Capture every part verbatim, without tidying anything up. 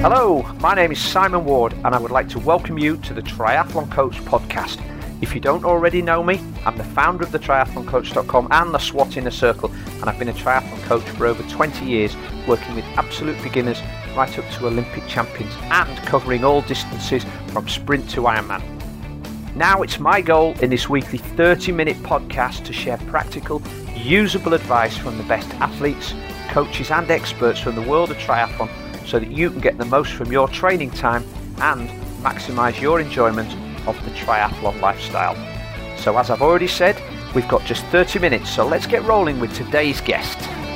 Hello, my name is Simon Ward and I would like to welcome you to the Triathlon Coach podcast. If you don't already know me, I'm the founder of the triathlon coach dot com and the SWAT Inner Circle, and I've been a triathlon coach for over twenty years, working with absolute beginners right up to Olympic champions and covering all distances from sprint to Ironman. Now it's my goal in this weekly thirty minute podcast to share practical, usable advice from the best athletes, coaches and experts from the world of triathlon so that you can get the most from your training time and maximise your enjoyment of the triathlon lifestyle. So as I've already said, we've got just thirty minutes, so let's get rolling with today's guest.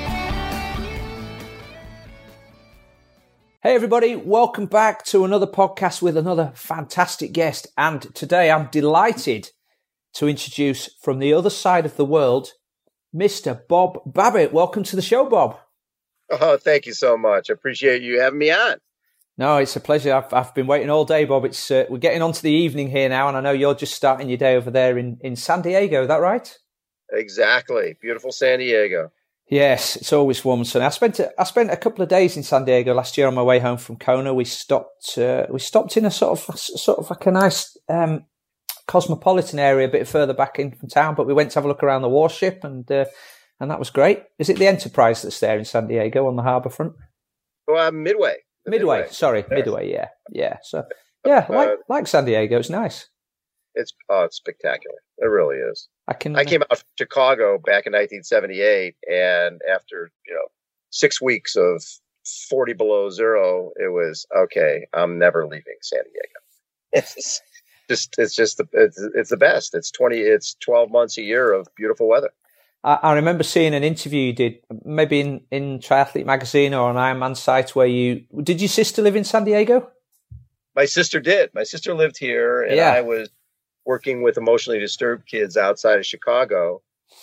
Hey everybody, welcome back to another podcast with another fantastic guest. And today I'm delighted to introduce from the other side of the world, Mister Bob Babbitt. Welcome to the show, Bob. Oh, thank you so much. I appreciate you having me on. No, it's a pleasure. I've, I've been waiting all day, Bob. It's uh, we're getting on to the evening here now, and I know you're just starting your day over there in, in San Diego. Is that right? Exactly. Beautiful San Diego. Yes, it's always warm and sunny. I spent a, I spent a couple of days in San Diego last year on my way home from Kona. We stopped uh, we stopped in a sort of sort of like a nice um, cosmopolitan area a bit further back in from town, but we went to have a look around the warship, and uh, and that was great. Is it the Enterprise that's there in San Diego on the harbour front? Well, uh, Midway. Midway. Midway, sorry, there. Midway. Yeah, yeah. So yeah, like uh, like San Diego, it's nice. It's oh, it's spectacular. It really is. I can. I came out from Chicago back in nineteen seventy-eight, and after you know six weeks of forty below zero, it was okay. I'm never leaving San Diego. It's just it's just the it's, it's the best. It's twenty. It's twelve months a year of beautiful weather. I, I remember seeing an interview you did, maybe in in Triathlete magazine or on Ironman site, where you did your sister live in San Diego? My sister did. My sister lived here, and yeah. I was working with emotionally disturbed kids outside of Chicago.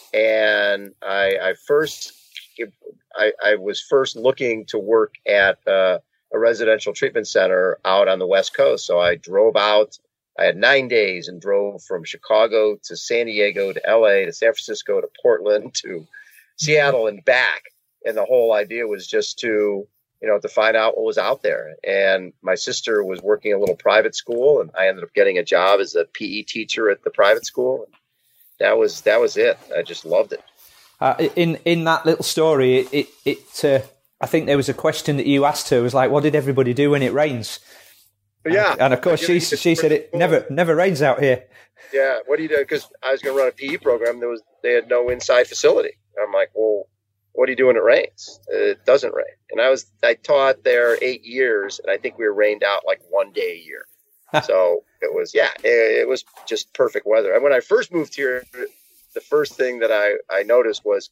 And I, I first, I, I was first looking to work at uh, a residential treatment center out on the West Coast. So I drove out, I had nine days and drove from Chicago to San Diego to L A to San Francisco to Portland to Seattle and back. And the whole idea was just to, you know, to find out what was out there. And my sister was working a little private school, and I ended up getting a job as a P E teacher at the private school. And that was that was it. I just loved it. Uh, in in that little story, it it, it uh, I think there was a question that you asked her. It was like, "What did everybody do when it rains?" Yeah, and, and of course she she said it never never rains out here. Yeah, what do you do? Because I was going to run a P E program. There was they had no inside facility. I'm like, well, what do you do when it rains? It doesn't rain. And I was, I taught there eight years and I think we were rained out like one day a year. So it was, yeah, it, it was just perfect weather. And when I first moved here, the first thing that I, I noticed was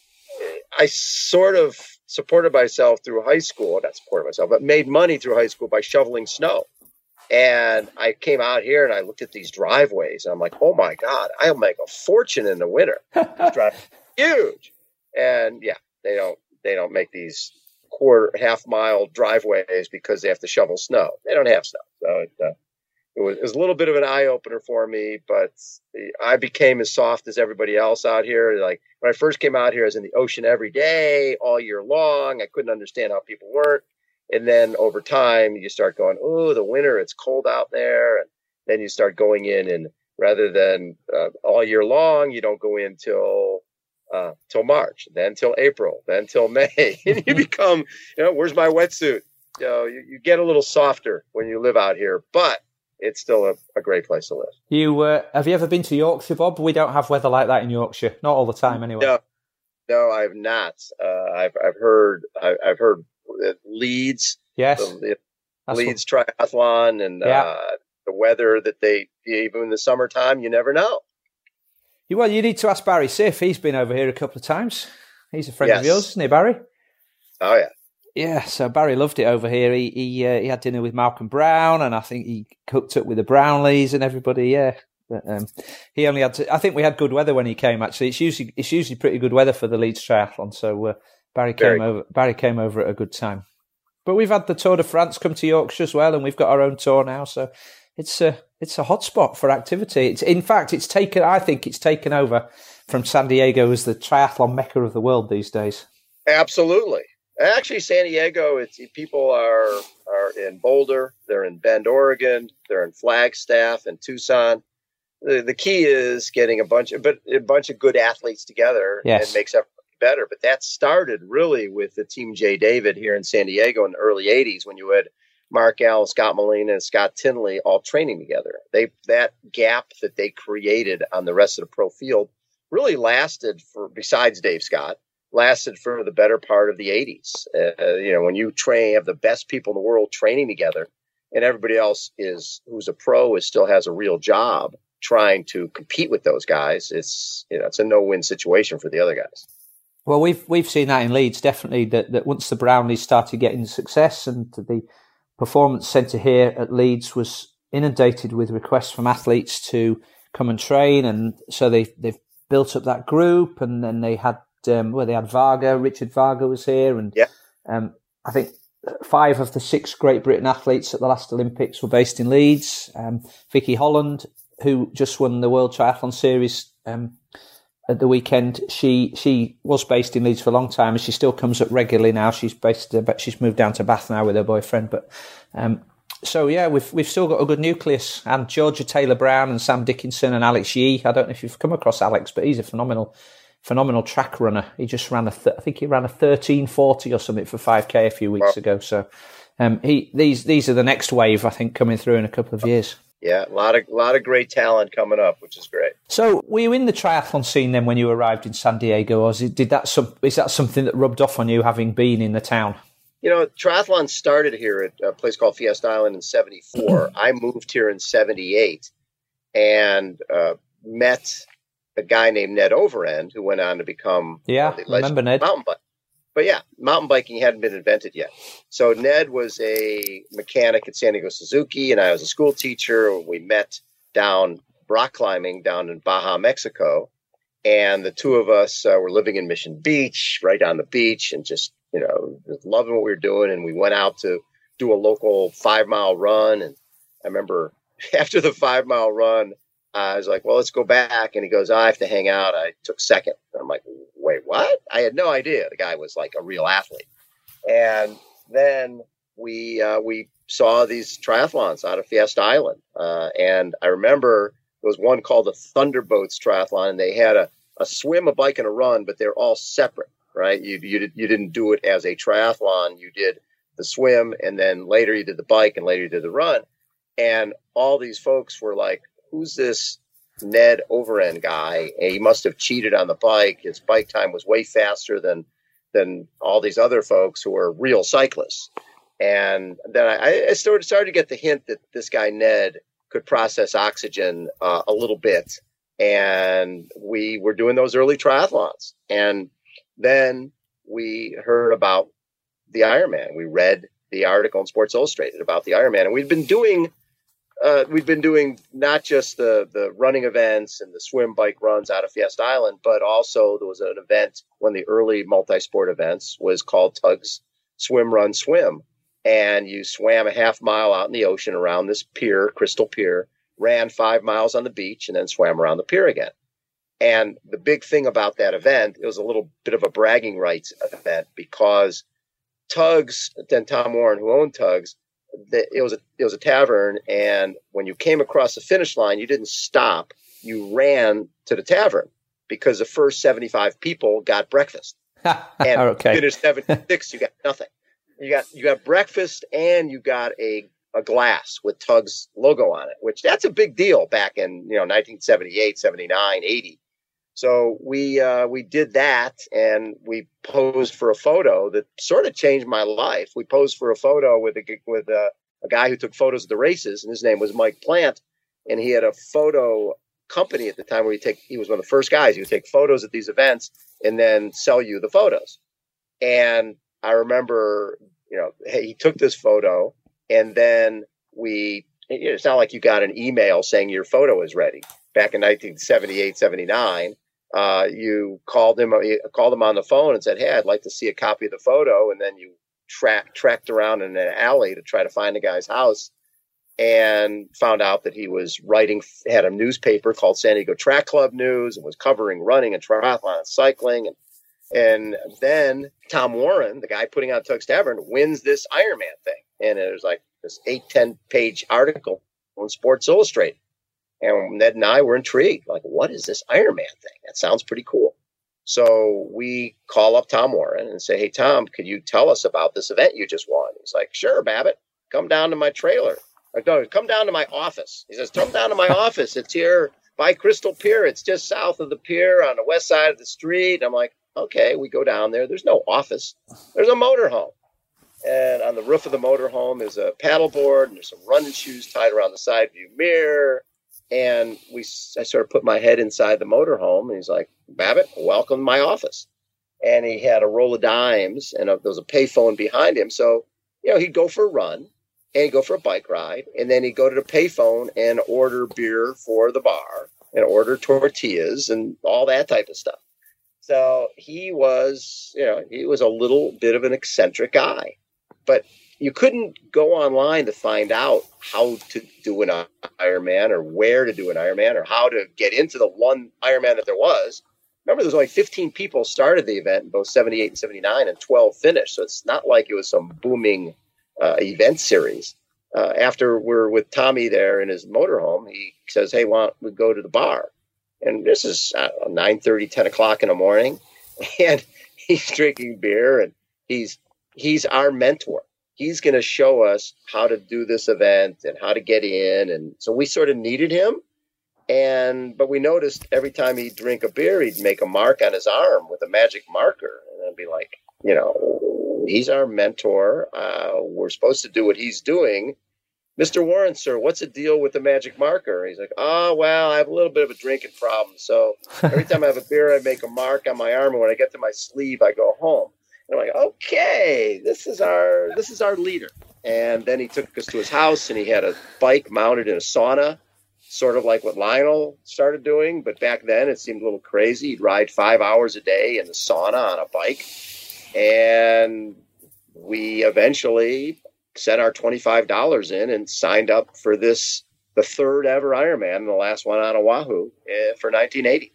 I sort of supported myself through high school, not supported myself, but made money through high school by shoveling snow. And I came out here and I looked at these driveways and I'm like, oh my God, I'll make a fortune in the winter. This drive huge. And yeah, they don't they don't make these quarter half mile driveways because they have to shovel snow. They don't have snow, so it, uh, it, was, it was a little bit of an eye opener for me. But I became as soft as everybody else out here. Like when I first came out here, I was in the ocean every day, all year long. I couldn't understand how people work. And then over time, you start going, oh, the winter, it's cold out there. And then you start going in, and rather than uh, all year long, you don't go in till Uh, till March, then till April, then till May, and you become, you know, where's my wetsuit? You know, you, you get a little softer when you live out here, but it's still a, a great place to live. You uh, have you ever been to Yorkshire, Bob? We don't have weather like that in Yorkshire, not all the time, anyway. No, no, I've not. Uh, I've I've heard I, I've heard Leeds, yes, the, the Leeds what... triathlon, and yeah. uh, the weather that they even in the summertime, you never know. Well, you need to ask Barry Siff. He's been over here a couple of times. He's a friend yes. of yours, isn't he, Barry? Oh, yeah. Yeah, so Barry loved it over here. He he, uh, he had dinner with Malcolm Brown, and I think he cooked up with the Brownlees and everybody, yeah. But um, he only had to, I think we had good weather when he came, actually. It's usually it's usually pretty good weather for the Leeds Triathlon, so uh, Barry came Very. over Barry came over at a good time. But we've had the Tour de France come to Yorkshire as well, and we've got our own tour now, so it's a it's a hotspot for activity. It's in fact it's taken. I think it's taken over from San Diego as the triathlon mecca of the world these days. Absolutely, Actually, San Diego, it's people are are in Boulder, they're in Bend, Oregon, they're in Flagstaff and Tucson. The, the key is getting a bunch of but a bunch of good athletes together yes. and makes everything better. But that started really with the Team J. David here in San Diego in the early eighties when you had Mark Allen, Scott Molina, and Scott Tinley all training together. They that gap that they created on the rest of the pro field really lasted for, besides Dave Scott, lasted for the better part of the eighties. Uh, you know, when you train, have the best people in the world training together, and everybody else is who's a pro is still has a real job trying to compete with those guys. It's you know, it's a no-win situation for the other guys. Well, we've we've seen that in Leeds, definitely. That that once the Brownlees started getting success, and the Performance Centre here at Leeds was inundated with requests from athletes to come and train, and so they they've built up that group, and then they had um, well they had Varga, Richard Varga was here, and yeah. um, I think five of the six Great Britain athletes at the last Olympics were based in Leeds. Um, Vicky Holland, who just won the World Triathlon Series um, at the weekend, she she was based in Leeds for a long time, and she still comes up regularly now. She's based, uh, but she's moved down to Bath now with her boyfriend. But um, so yeah, we've we've still got a good nucleus, and Georgia Taylor Brown and Sam Dickinson and Alex Yee. I don't know if you've come across Alex, but he's a phenomenal phenomenal track runner. He just ran a th- I think he ran a thirteen forty or something for five K a few weeks wow. ago. So um, he these these are the next wave, I think, coming through in a couple of years. Yeah, a lot of a lot of great talent coming up, which is great. So, were you in the triathlon scene then when you arrived in San Diego, or is, it, did that some, is that something that rubbed off on you, having been in the town? You know, triathlon started here at a place called Fiesta Island in seventy-four. I moved here in seventy-eight and uh, met a guy named Ned Overend, who went on to become yeah, the remember Ned mountain bike. But yeah, mountain biking hadn't been invented yet. So Ned was a mechanic at San Diego Suzuki, and I was a school teacher. We met down rock climbing down in Baja, Mexico. And the two of us uh, were living in Mission Beach, right on the beach, and just, you know, just loving what we were doing. And we went out to do a local five mile run. And I remember after the five mile run, I was like, well, let's go back. And he goes, I have to hang out. I took second. And I'm like, wait, what? I had no idea. The guy was like a real athlete. And then we uh, we saw these triathlons out of Fiesta Island. Uh, and I remember there was one called the Thunderboats Triathlon, and they had a, a swim, a bike, and a run, but they're all separate, right? You, you, did, you didn't do it as a triathlon. You did the swim, and then later you did the bike, and later you did the run. And all these folks were like, who's this Ned Overend guy? And he must have cheated on the bike. His bike time was way faster than than all these other folks who are real cyclists. And then I, I started, started to get the hint that this guy Ned could process oxygen uh, a little bit. And we were doing those early triathlons. And then we heard about the Ironman. We read the article in Sports Illustrated about the Ironman. And we'd been doing Uh, we've been doing not just the, the running events and the swim bike runs out of Fiesta Island, but also there was an event, one of the early multi-sport events was called Tugs Swim, Run, Swim. And you swam a half mile out in the ocean around this pier, Crystal Pier, ran five miles on the beach, and then swam around the pier again. And the big thing about that event, it was a little bit of a bragging rights event because Tugs, then Tom Warren, who owned Tugs, it was a it was a tavern, and when you came across the finish line, you didn't stop. You ran to the tavern because the first seventy-five people got breakfast, and okay. finished seventy-six. You got nothing. You got you got breakfast, and you got a a glass with Tug's logo on it, which that's a big deal back in you know nineteen seventy-eight, seventy-nine, eighty. So we uh, we did that, and we posed for a photo that sort of changed my life. We posed for a photo with a with a, a guy who took photos of the races, and his name was Mike Plant, and he had a photo company at the time where he take he was one of the first guys. He would take photos at these events and then sell you the photos. And I remember, you know, hey, he took this photo, and then we. It's not like you got an email saying your photo is ready. Back in nineteen seventy-eight, seventy-nine. Uh, you called him, you called him on the phone and said, hey, I'd like to see a copy of the photo. And then you track, tracked around in an alley to try to find the guy's house and found out that he was writing, had a newspaper called San Diego Track Club News and was covering running and triathlon and cycling. And And then Tom Warren, the guy putting on Tug's Tavern, wins this Ironman thing. And it was like this eight, ten page article on Sports Illustrated. And Ned and I were intrigued. Like, what is this Ironman thing? That sounds pretty cool. So we call up Tom Warren and say, hey, Tom, could you tell us about this event you just won? He's like, sure, Babbitt, come down to my trailer. Like, no, come down to my office. He says, come down to my office. It's here by Crystal Pier. It's just south of the pier on the west side of the street. I'm like, okay, we go down there. There's no office. There's a motorhome. And on the roof of the motorhome is a paddleboard, and there's some running shoes tied around the side view mirror. And we, I sort of put my head inside the motorhome, and he's like, Babbitt, welcome to my office. And he had a roll of dimes, and a, there was a payphone behind him. So, you know, he'd go for a run, and he'd go for a bike ride, and then he'd go to the payphone and order beer for the bar, and order tortillas, and all that type of stuff. So he was, you know, he was a little bit of an eccentric guy, but you couldn't go online to find out how to do an Ironman or where to do an Ironman or how to get into the one Ironman that there was. Remember, there was only fifteen people started the event in both seventy-eight and seventy-nine, and twelve finished. So it's not like it was some booming uh, event series. Uh, after we're with Tommy there in his motorhome, he says, hey, why don't we go to the bar? And this is uh, nine thirty, ten o'clock in the morning, and he's drinking beer, and he's he's our mentor. He's going to show us how to do this event and how to get in. And so we sort of needed him. And but we noticed every time he'd drink a beer, he'd make a mark on his arm with a magic marker. And I'd be like, you know, he's our mentor. Uh, we're supposed to do what he's doing. Mister Warren, sir, what's the deal with the magic marker? He's like, oh, well, I have a little bit of a drinking problem. So every time I have a beer, I make a mark on my arm. And when I get to my sleeve, I go home. And I'm like, okay, this is our this is our leader. And then he took us to his house, and he had a bike mounted in a sauna, sort of like what Lionel started doing. But back then, it seemed a little crazy. He'd ride five hours a day in the sauna on a bike. And we eventually set our twenty-five dollars in and signed up for this, the third ever Ironman, and the last one on Oahu uh, for nineteen eighty.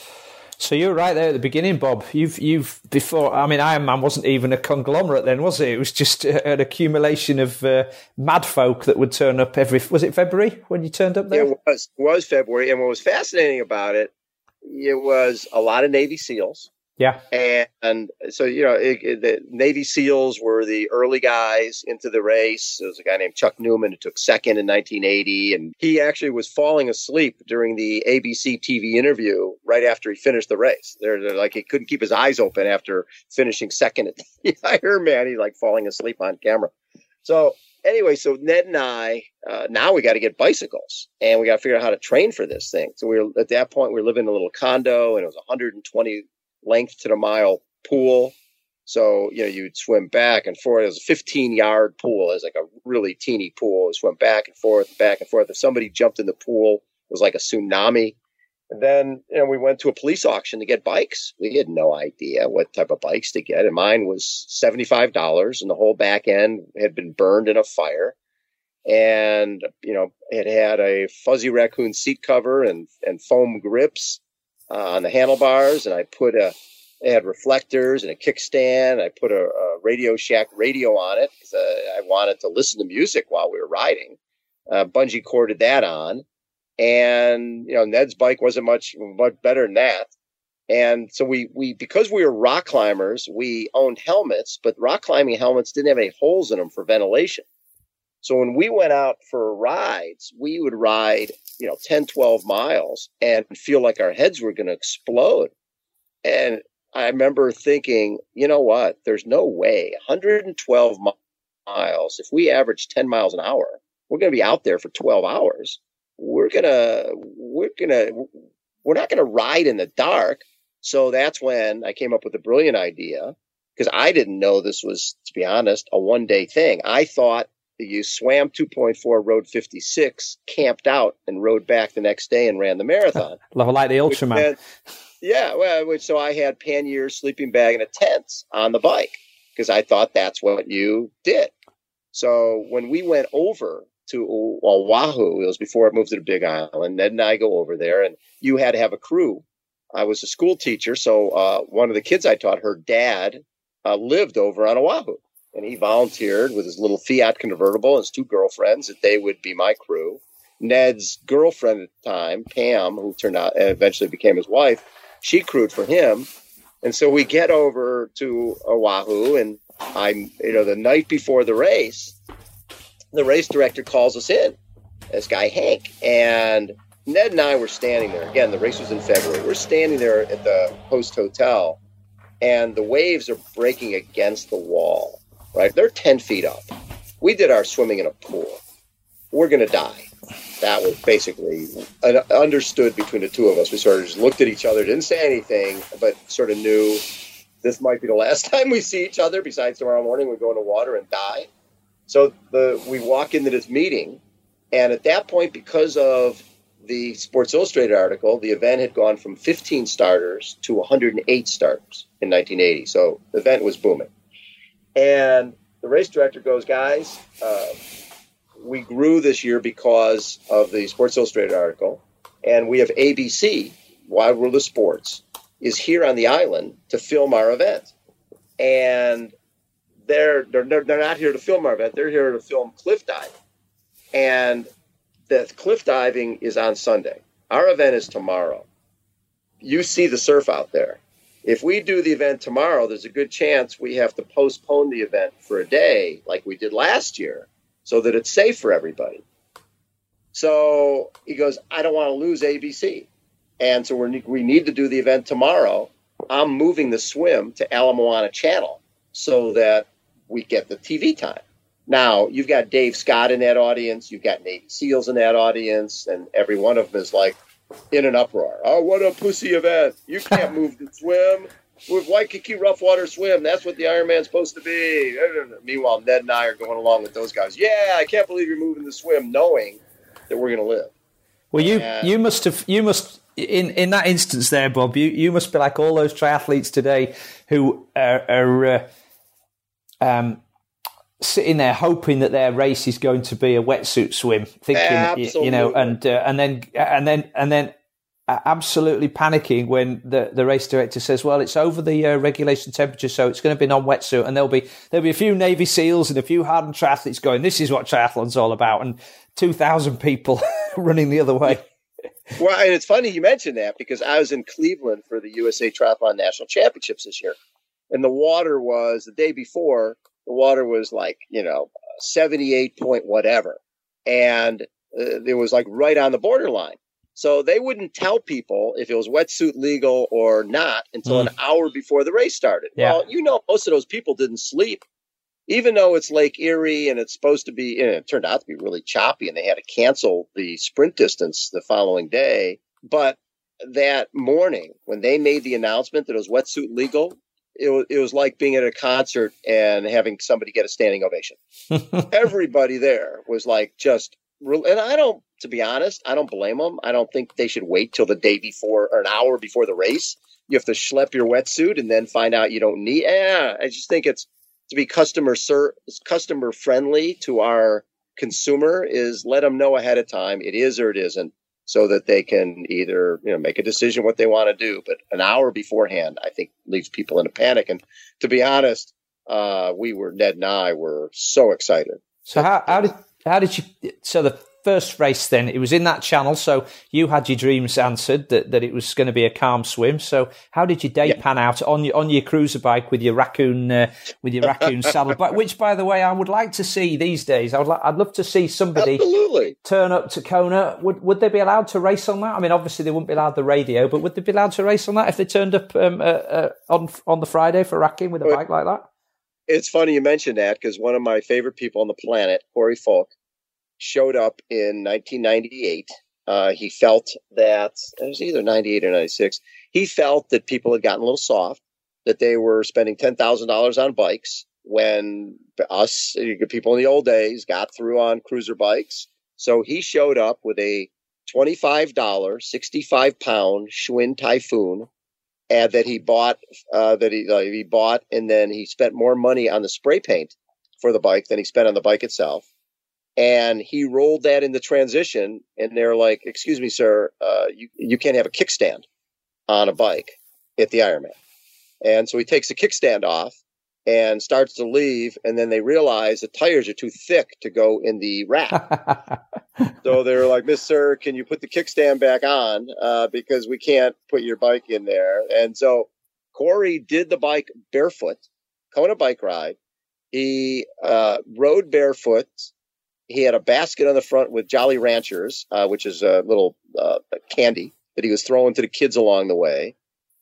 So you're right there at the beginning, Bob. You've, you've before, I mean, Ironman wasn't even a conglomerate then, was it? It was just an accumulation of uh, mad folk that would turn up every, was it February when you turned up there? It was, it was February. And what was fascinating about it, it was a lot of Navy SEALs. Yeah. And, and so, you know, it, it, the Navy SEALs were the early guys into the race. There was a guy named Chuck Newman who took second in nineteen eighty. And he actually was falling asleep during the A B C T V interview right after he finished the race. They're, they're like, he couldn't keep his eyes open after finishing second at the Ironman. He's like falling asleep on camera. So anyway, so Ned and I, uh, now we got to get bicycles, and we got to figure out how to train for this thing. So we were, at that point, we were living in a little condo, and it was one hundred twenty length to the mile pool. So, you know, you'd swim back and forth. It was a fifteen yard pool. It was like a really teeny pool. You swim back and forth, back and forth. If somebody jumped in the pool, it was like a tsunami. And then, you know, we went to a police auction to get bikes. We had no idea what type of bikes to get. And mine was seventy-five dollars, and the whole back end had been burned in a fire. And, you know, it had a fuzzy raccoon seat cover and, and foam grips Uh, on the handlebars, and I put a, it had reflectors and a kickstand. I put a, a Radio Shack radio on it because uh, I wanted to listen to music while we were riding. Uh, bungee corded that on, and you know Ned's bike wasn't much much better than that. And so we we because we were rock climbers, we owned helmets, but rock climbing helmets didn't have any holes in them for ventilation. So when we went out for rides, we would ride, you know, ten, twelve miles and feel like our heads were going to explode. And I remember thinking, you know what, there's no way one hundred twelve miles. If we average ten miles an hour, we're going to be out there for twelve hours. We're going to, we're going to, we're not going to ride in the dark. So that's when I came up with a brilliant idea, because I didn't know this was, to be honest, a one day thing. I thought you swam two point four, rode fifty-six, camped out, and rode back the next day and ran the marathon. Level like the Ultraman. Then, yeah, well, which, so I had pannier, sleeping bag, and a tent on the bike because I thought that's what you did. So when we went over to Oahu, it was before it moved to the Big Island, Ned and I go over there, and you had to have a crew I was a school teacher. So uh, one of the kids I taught, her dad uh, lived over on Oahu. And he volunteered with his little Fiat convertible and his two girlfriends that they would be my crew. Ned's girlfriend at the time, Pam, who turned out and eventually became his wife, she crewed for him. And so we get over to Oahu, and I'm, you know, the night before the race, the race director calls us in, this guy Hank, and Ned and I were standing there. Again, the race was in February. We're standing there at the host hotel, and the waves are breaking against the wall. Right, they're ten feet up. We did our swimming in a pool. We're going to die. That was basically understood between the two of us. We sort of just looked at each other, didn't say anything, but sort of knew this might be the last time we see each other. Besides tomorrow morning, we go in the water and die. So the we walk into this meeting, and at that point, because of the Sports Illustrated article, the event had gone from fifteen starters to one hundred eight starters in nineteen eighty. So the event was booming. And the race director goes, guys, uh, we grew this year because of the Sports Illustrated article, and we have A B C, Wide World of Sports, is here on the island to film our event. And they're they're they're not here to film our event; they're here to film cliff diving. And the cliff diving is on Sunday. Our event is tomorrow. You see the surf out there. If we do the event tomorrow, there's a good chance we have to postpone the event for a day like we did last year so that it's safe for everybody. So he goes, I don't want to lose A B C. And so we're, we need to do the event tomorrow. I'm moving the swim to Ala Moana Channel so that we get the T V time. Now, you've got Dave Scott in that audience. You've got Navy SEALs in that audience. And every one of them is like, in an uproar. Oh, what a pussy event. You can't move the swim. With Waikiki Rough Water Swim, that's what the Ironman's supposed to be. Meanwhile, Ned and I are going along with those guys. Yeah, I can't believe you're moving the swim, knowing that we're going to live. Well, you and, you must have, you must, in, in that instance there, Bob, you, you must be like all those triathletes today who are, are uh, um, sitting there hoping that their race is going to be a wetsuit swim, thinking, you, you know, and uh, and then and then and then absolutely panicking when the, the race director says, "Well, it's over the uh, regulation temperature, so it's going to be non-wetsuit," and there'll be there'll be a few Navy SEALs and a few hardened triathletes going, "This is what triathlon's all about," and two thousand people running the other way. Well, and it's funny you mentioned that because I was in Cleveland for the U S A Triathlon National Championships this year, and the water was the day before. The water was like, you know, seventy-eight point whatever. And uh, it was like right on the borderline. So they wouldn't tell people if it was wetsuit legal or not until mm. an hour before the race started. Yeah. Well, you know, most of those people didn't sleep, even though it's Lake Erie and it's supposed to be, and it turned out to be really choppy and they had to cancel the sprint distance the following day. But that morning when they made the announcement that it was wetsuit legal, It was, it was like being at a concert and having somebody get a standing ovation. Everybody there was like just, and I don't, to be honest, I don't blame them. I don't think they should wait till the day before or an hour before the race. You have to schlep your wetsuit and then find out you don't need. Yeah, I just think it's to be customer ser- customer friendly to our consumer is let them know ahead of time it is or it isn't, so that they can either, you know, make a decision what they want to do. But an hour beforehand, I think, leaves people in a panic. And to be honest, uh, we were, Ned and I were so excited. So how, how did how did you? So the first race then, it was in that channel. So you had your dreams answered that, that it was going to be a calm swim. So how did your day yeah. pan out on your on your cruiser bike with your raccoon uh, with your raccoon saddle? But which, by the way, I would like to see these days. I would like, I'd love to see somebody Absolutely. turn up to Kona. Would would they be allowed to race on that? I mean, obviously they wouldn't be allowed the radio, but would they be allowed to race on that if they turned up um, uh, uh, on on the Friday for racking with a bike like that? It's funny you mentioned that because one of my favorite people on the planet, Corey Falk, showed up in nineteen ninety-eight. Uh, he felt that it was either ninety-eight or ninety-six. He felt that people had gotten a little soft, that they were spending ten thousand dollars on bikes when us people in the old days got through on cruiser bikes. So he showed up with a twenty-five dollars, sixty-five pound Schwinn Typhoon, and that he bought, uh, that he, uh, he bought, and then he spent more money on the spray paint for the bike than he spent on the bike itself. And he rolled that in the transition, and they're like, "Excuse me, sir, uh, you you can't have a kickstand on a bike at the Ironman. And so he takes the kickstand off and starts to leave. And then they realize the tires are too thick to go in the rack. So they're like, Mister Can you put the kickstand back on? Uh, because we can't put your bike in there. And so Corey did the bike barefoot, Kona bike ride. He uh, rode barefoot. He had a basket on the front with Jolly Ranchers, uh, which is a little uh, candy that he was throwing to the kids along the way.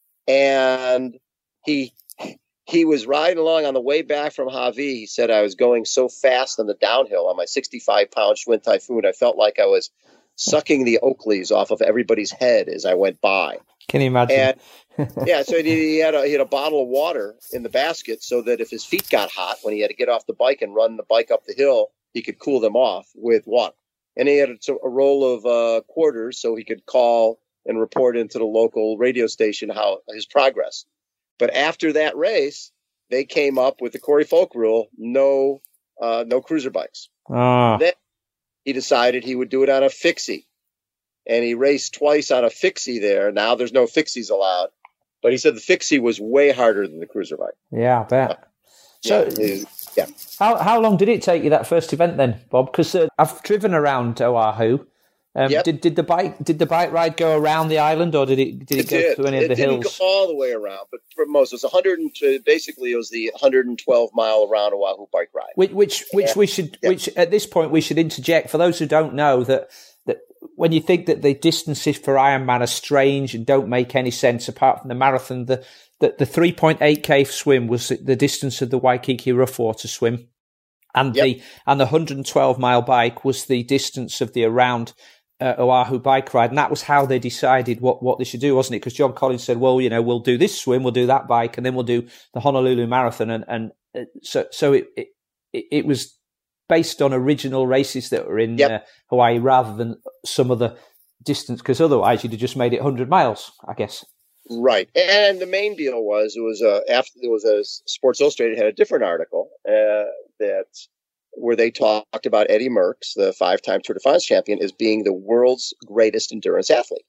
And he he was riding along on the way back from Hawi. He said, I was going so fast on the downhill on my sixty-five pound Schwinn Typhoon. I felt like I was sucking the Oakleys off of everybody's head as I went by. Can you imagine? And, yeah, so he had, a, he had a bottle of water in the basket so that if his feet got hot when he had to get off the bike and run the bike up the hill, he could cool them off with water. And he had a, a roll of uh, quarters so he could call and report into the local radio station how his progress. But after that race, they came up with the Corey Folk rule, no uh, no cruiser bikes. Ah. Then he decided he would do it on a fixie. And he raced twice on a fixie there. Now there's no fixies allowed. But he said the fixie was way harder than the cruiser bike. Yeah, I bet. Uh, so, yeah, yeah. How how long did it take you, that first event then, Bob? Because uh, I've driven around Oahu. Um, yep. Did did the bike did the bike ride go around the island, or did it did it, it go did. through any it of the didn't hills? Go all the way around, but for most, it was one hundred. And, basically, it was the one hundred twelve mile around Oahu bike ride. Which which, which yeah. we should yeah. which at this point we should interject for those who don't know that that when you think that the distances for Ironman are strange and don't make any sense apart from the marathon, the the, the three point eight K swim was the distance of the Waikiki rough water swim, and yep. the and the one hundred twelve mile bike was the distance of the around Uh, Oahu bike ride, and that was how they decided what, what they should do, wasn't it? Because John Collins said, well, you know, we'll do this swim, we'll do that bike, and then we'll do the Honolulu Marathon, and and uh, so so it, it it was based on original races that were in yep. uh, Hawaii rather than some other distance, because otherwise you'd have just made it one hundred miles, I guess. Right, and the main deal was it was a after there was a Sports Illustrated had a different article uh, that. where they talked about Eddie Merckx, the five-time Tour de France champion, as being the world's greatest endurance athlete.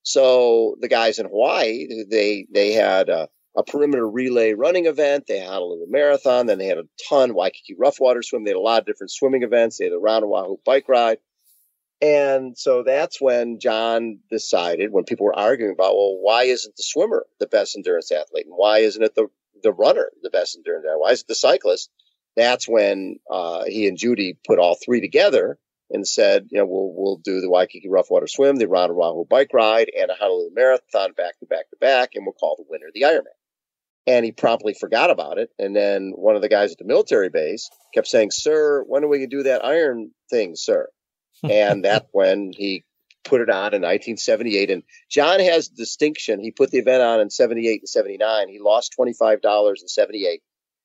So the guys in Hawaii, they they had a, a perimeter relay running event, they had a little marathon, then they had a ton Waikiki rough water swim, they had a lot of different swimming events, they had a round Oahu bike ride. And so that's when John decided, when people were arguing about, well, why isn't the swimmer the best endurance athlete? And why isn't it the, the runner the best endurance athlete? Why is it the cyclist? That's when uh, he and Judy put all three together and said, you know, we'll we'll do the Waikiki rough water swim, the Round Oahu bike ride, and a Honolulu Marathon back to back to back, and we'll call the winner the Ironman. And he promptly forgot about it. And then one of the guys at the military base kept saying, sir, when are we going to do that iron thing, sir? And that's when he put it on in nineteen seventy-eight. And John has distinction. He put the event on in seventy-eight and seventy-nine. He lost twenty-five dollars in seventy-eight.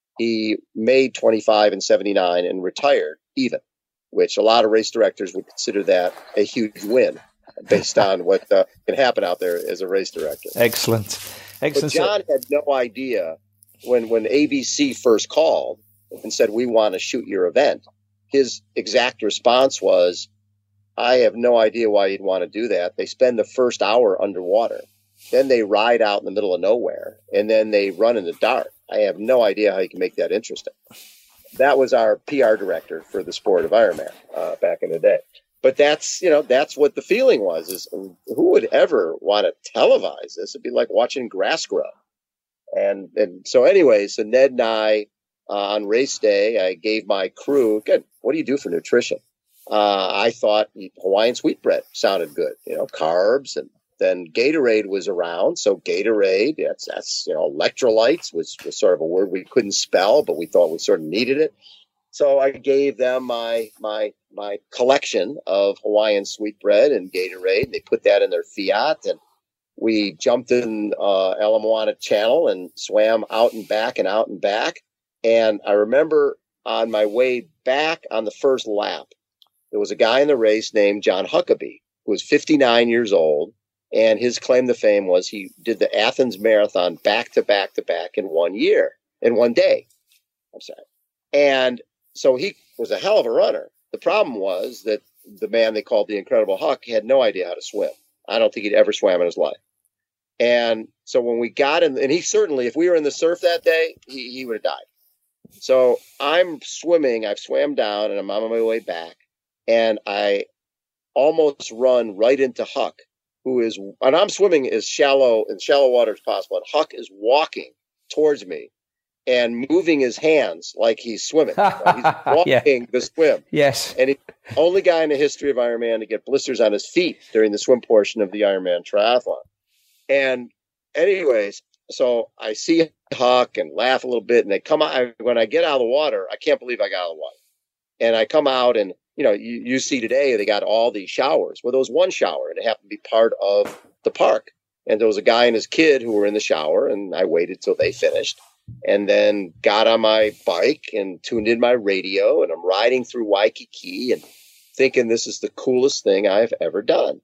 He made twenty-five and seventy-nine and retired even, which a lot of race directors would consider that a huge win based on what uh, can happen out there as a race director. Excellent. Excellent. But John had no idea when, when A B C first called and said, we want to shoot your event. His exact response was, I have no idea why you'd want to do that. They spend the first hour underwater. Then they ride out in the middle of nowhere, and then they run in the dark. I have no idea how you can make that interesting. That was our P R director for the sport of Ironman uh, back in the day. But that's, you know, that's what the feeling was, is who would ever want to televise this? It'd be like watching grass grow. And and so anyway, so Ned and I, uh, on race day, I gave my crew, good, what do you do for nutrition? Uh, I thought Hawaiian sweetbread sounded good, you know, carbs, and then Gatorade was around. So Gatorade, that's, that's you know, electrolytes was, was sort of a word we couldn't spell, but we thought we sort of needed it. So I gave them my my my collection of Hawaiian sweetbread and Gatorade. They put that in their Fiat, and we jumped in uh, Ala Moana Channel and swam out and back and out and back. And I remember on my way back on the first lap, there was a guy in the race named John Huckabee, who was fifty-nine years old. And his claim to fame was he did the Athens Marathon back to back to back in one year, in one day. I'm sorry. And so he was a hell of a runner. The problem was that the man they called the Incredible Huck had no idea how to swim. I don't think he'd ever swam in his life. And so when we got in, and he certainly, if we were in the surf that day, he, he would have died. So I'm swimming, I've swam down and I'm on my way back, and I almost run right into Huck, who is, and I'm swimming as shallow in shallow water as possible. And Huck is walking towards me and moving his hands like he's swimming. Right? He's walking yeah. the swim. Yes. And he's the only guy in the history of Ironman to get blisters on his feet during the swim portion of the Ironman triathlon. And anyways, so I see Huck and laugh a little bit, and they come out. I, when I get out of the water, I can't believe I got out of the water. And I come out, and you know, you, you see today they got all these showers. Well, there was one shower, and it happened to be part of the park. And there was a guy and his kid who were in the shower, and I waited till they finished, and then got on my bike and tuned in my radio, and I'm riding through Waikiki and thinking this is the coolest thing I've ever done.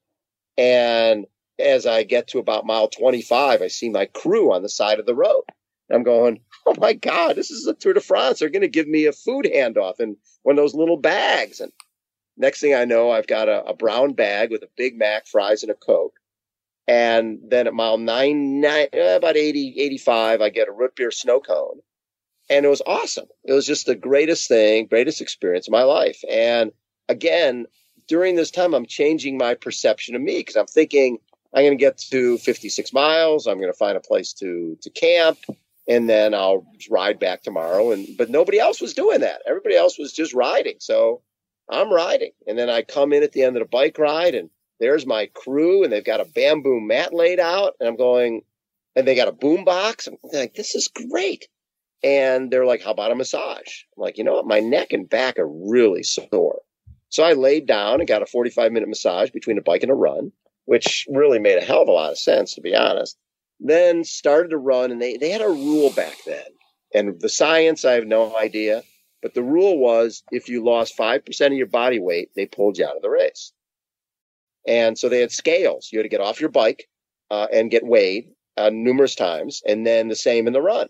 And as I get to about mile twenty-five, I see my crew on the side of the road. I'm going, oh my God, this is the Tour de France. They're going to give me a food handoff in one of those little bags. And next thing I know, I've got a, a brown bag with a Big Mac, fries, and a Coke. And then at mile nine, nine about eighty, eighty-five, I get a root beer snow cone. And it was awesome. It was just the greatest thing, greatest experience of my life. And again, during this time, I'm changing my perception of me because I'm thinking I'm going to get to fifty-six miles. I'm going to find a place to, to camp. And then I'll ride back tomorrow. And but nobody else was doing that. Everybody else was just riding. So I'm riding. And then I come in at the end of the bike ride, and there's my crew, and they've got a bamboo mat laid out. And I'm going, and they got a boom box. I'm like, this is great. And they're like, how about a massage? I'm like, you know what? My neck and back are really sore. So I laid down and got a forty-five minute massage between a bike and a run, which really made a hell of a lot of sense, to be honest. Then started to run, and they, they had a rule back then. And the science, I have no idea. But the rule was if you lost five percent of your body weight, they pulled you out of the race. And so they had scales. You had to get off your bike uh, and get weighed uh, numerous times, and then the same in the run.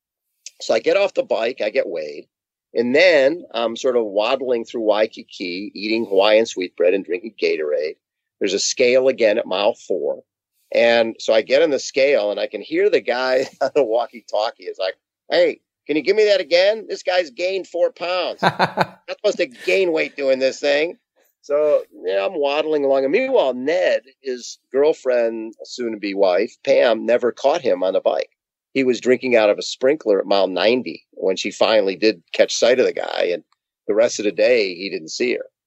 So I get off the bike, I get weighed, and then I'm sort of waddling through Waikiki, eating Hawaiian sweetbread and drinking Gatorade. There's a scale again at mile four. And so I get on the scale, and I can hear the guy on the walkie-talkie is like, hey, can you give me that again? This guy's gained four pounds. Not supposed to gain weight doing this thing. So yeah, I'm waddling along. And meanwhile, Ned, his girlfriend, soon-to-be wife, Pam, never caught him on the bike. He was drinking out of a sprinkler at mile ninety when she finally did catch sight of the guy. And the rest of the day, he didn't see her.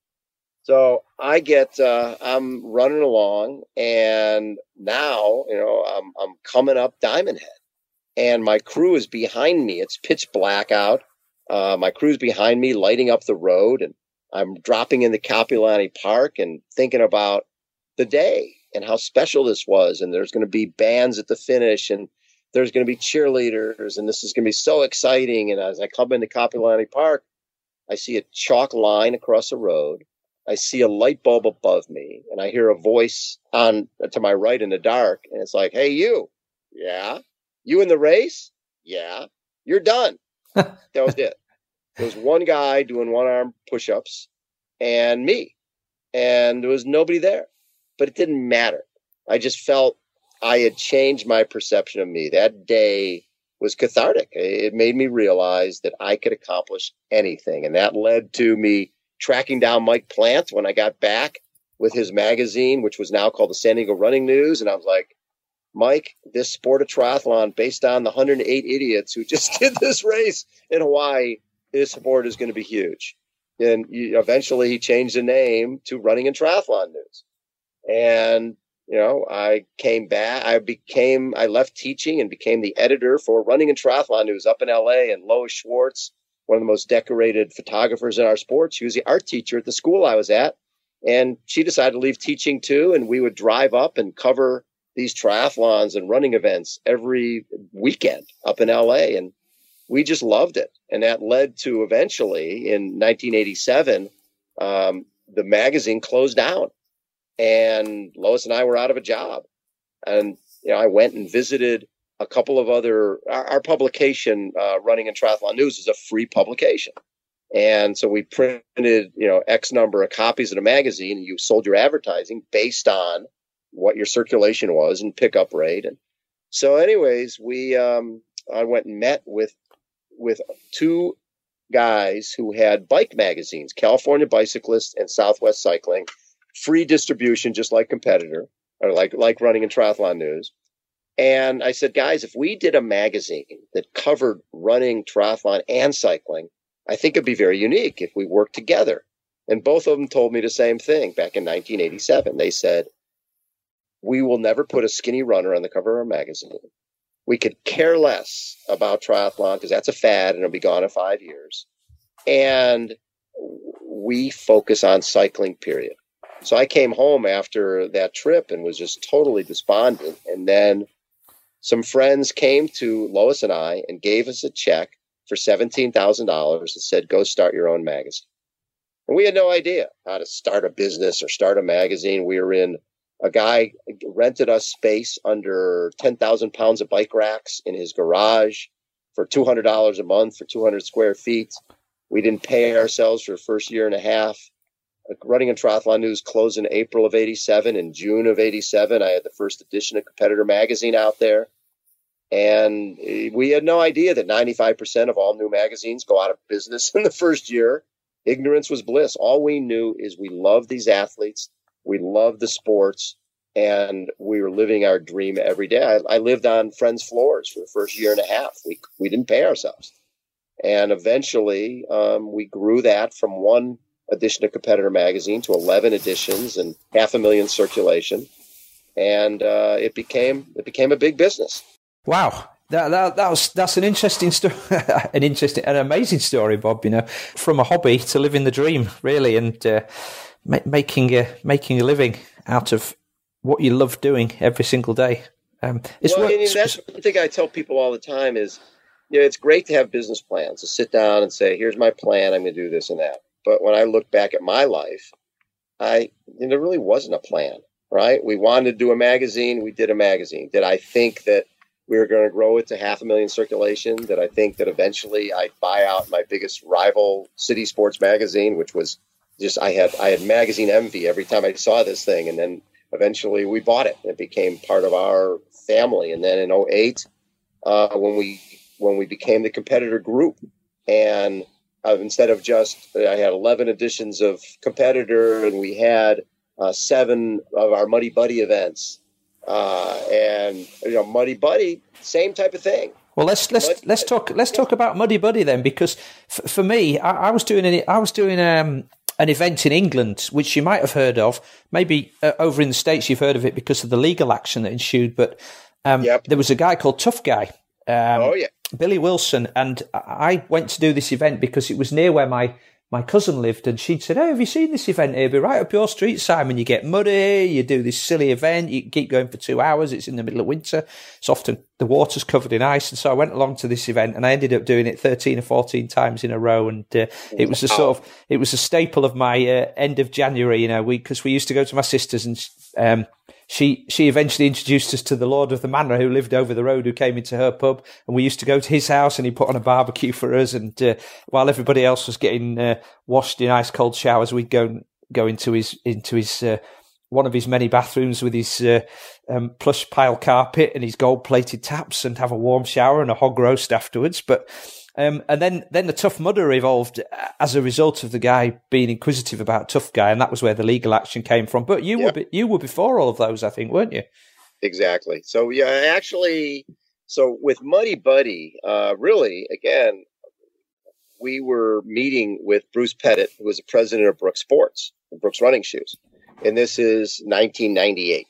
So I get, uh, I'm running along, and now, you know, I'm, I'm coming up Diamond Head, and my crew is behind me. It's pitch black out. Uh, my crew's behind me, lighting up the road, and I'm dropping into Kapiolani Park and thinking about the day and how special this was. And there's going to be bands at the finish, and there's going to be cheerleaders, and this is going to be so exciting. And as I come into Kapiolani Park, I see a chalk line across the road. I see a light bulb above me, and I hear a voice on to my right in the dark. And it's like, hey, you. Yeah. You in the race? Yeah. You're done. That was it. There was one guy doing one arm push-ups and me, and there was nobody there, but it didn't matter. I just felt I had changed my perception of me. That day was cathartic. It made me realize that I could accomplish anything. And that led to me tracking down Mike Plant when I got back with his magazine, which was now called the San Diego Running News. And I was like, Mike, this sport of triathlon based on the one hundred eight idiots who just did this race in Hawaii, this sport is going to be huge. And eventually he changed the name to Running and Triathlon News. And, you know, I came back, I became, I left teaching and became the editor for Running and Triathlon News up in L A. And Lois Schwartz, one of the most decorated photographers in our sport, she was the art teacher at the school I was at. And she decided to leave teaching too. And we would drive up and cover these triathlons and running events every weekend up in L A. And we just loved it. And that led to eventually in nineteen eighty-seven, um, the magazine closed down, and Lois and I were out of a job. And, you know, I went and visited a couple of other, our, our publication, uh, Running and Triathlon News is a free publication. And so we printed, you know, X number of copies of the magazine, and you sold your advertising based on what your circulation was and pickup rate. And So anyways, we um, I went and met with with two guys who had bike magazines, California Bicyclist and Southwest Cycling, free distribution, just like Competitor, or like like Running and Triathlon News. And I said, guys, if we did a magazine that covered running, triathlon, and cycling, I think it'd be very unique if we worked together. And both of them told me the same thing back in nineteen eighty-seven. They said, we will never put a skinny runner on the cover of our magazine. We could care less about triathlon because that's a fad and it'll be gone in five years. And we focus on cycling, period. So I came home after that trip and was just totally despondent. And then some friends came to Lois and I and gave us a check for seventeen thousand dollars and said, go start your own magazine. And we had no idea how to start a business or start a magazine. We were in A guy rented us space under ten thousand pounds of bike racks in his garage for two hundred dollars a month for two hundred square feet. We didn't pay ourselves for the first year and a half. Running and Triathlon News closed in April of eighty-seven. In June of eighty-seven, I had the first edition of Competitor magazine out there. And we had no idea that ninety-five percent of all new magazines go out of business in the first year. Ignorance was bliss. All we knew is we loved these athletes. We loved the sports, and we were living our dream every day. I, I lived on friends' floors for the first year and a half. We we didn't pay ourselves. And eventually um, we grew that from one edition of Competitor magazine to eleven editions and half a million circulation. And uh, it became it became a big business. Wow. That, that that was that's an interesting story, an interesting, an amazing story, Bob. You know, from a hobby to living the dream, really, and uh, ma- making a making a living out of what you love doing every single day. Um, it's well, what, I mean, that's one thing I tell people all the time is, you know, it's great to have business plans, to sit down and say, here's my plan, I'm going to do this and that. But when I look back at my life, I there really wasn't a plan, right? We wanted to do a magazine, we did a magazine. Did I think that we were going to grow it to half a million circulation? Did I think that eventually I'd buy out my biggest rival, City Sports Magazine, which was just, I had I had magazine envy every time I saw this thing. And then eventually we bought it. It became part of our family. And then in oh eight, uh, when we when we became the Competitor Group, and uh, instead of just, I had eleven editions of Competitor, and we had uh, seven of our Muddy Buddy events. Uh, and you know, Muddy Buddy, same type of thing. Well, let's let's Muddy let's talk let's talk about Muddy Buddy then, because f- for me, I, I was doing an I was doing um, an event in England, which you might have heard of. Maybe uh, over in the States you've heard of it because of the legal action that ensued. But um, yep. There was a guy called Tough Guy, um, oh yeah, Billy Wilson, and I went to do this event because it was near where my. My cousin lived, and she'd said, "Hey, have you seen this event here? It'll be right up your street, Simon. You get muddy, you do this silly event, you keep going for two hours. It's in the middle of winter. It's often the water's covered in ice." And so I went along to this event, and I ended up doing it thirteen or fourteen times in a row. And uh, it was a sort of, it was a staple of my uh, end of January, you know, week, because we used to go to my sister's, and um, she she eventually introduced us to the Lord of the Manor, who lived over the road, who came into her pub, and we used to go to his house, and he put on a barbecue for us. And uh, while everybody else was getting uh, washed in ice cold showers, we'd go go into his into his uh, one of his many bathrooms with his uh, um, plush pile carpet and his gold plated taps, and have a warm shower and a hog roast afterwards. But um, and then then the Tough Mudder evolved as a result of the guy being inquisitive about Tough Guy, and that was where the legal action came from. But you yep. were you were before all of those, I think, weren't you? Exactly. So yeah, actually, so with Muddy Buddy, uh, really, again, we were meeting with Bruce Pettit, who was the president of Brooks Sports, Brooks Running Shoes. And this is nineteen ninety-eight.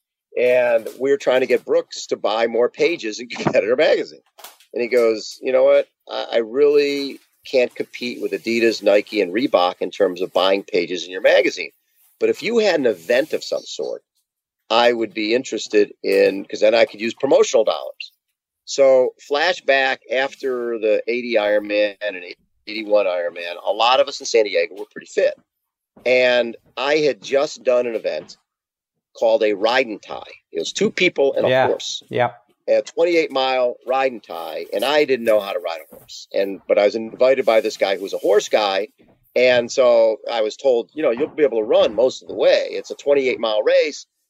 And we were trying to get Brooks to buy more pages in Competitor magazine. And he goes, you know what? I really can't compete with Adidas, Nike, and Reebok in terms of buying pages in your magazine. But if you had an event of some sort, I would be interested in, because then I could use promotional dollars. So flashback after the eighty Ironman and eighty-one Ironman, a lot of us in San Diego were pretty fit. And I had just done an event called a ride and tie. It was two people and a yeah. horse. Yeah. A twenty-eight mile ride and tie. And I didn't know how to ride a horse. And but I was invited by this guy who was a horse guy. And so I was told, you know, you'll be able to run most of the way. It's a twenty-eight mile race.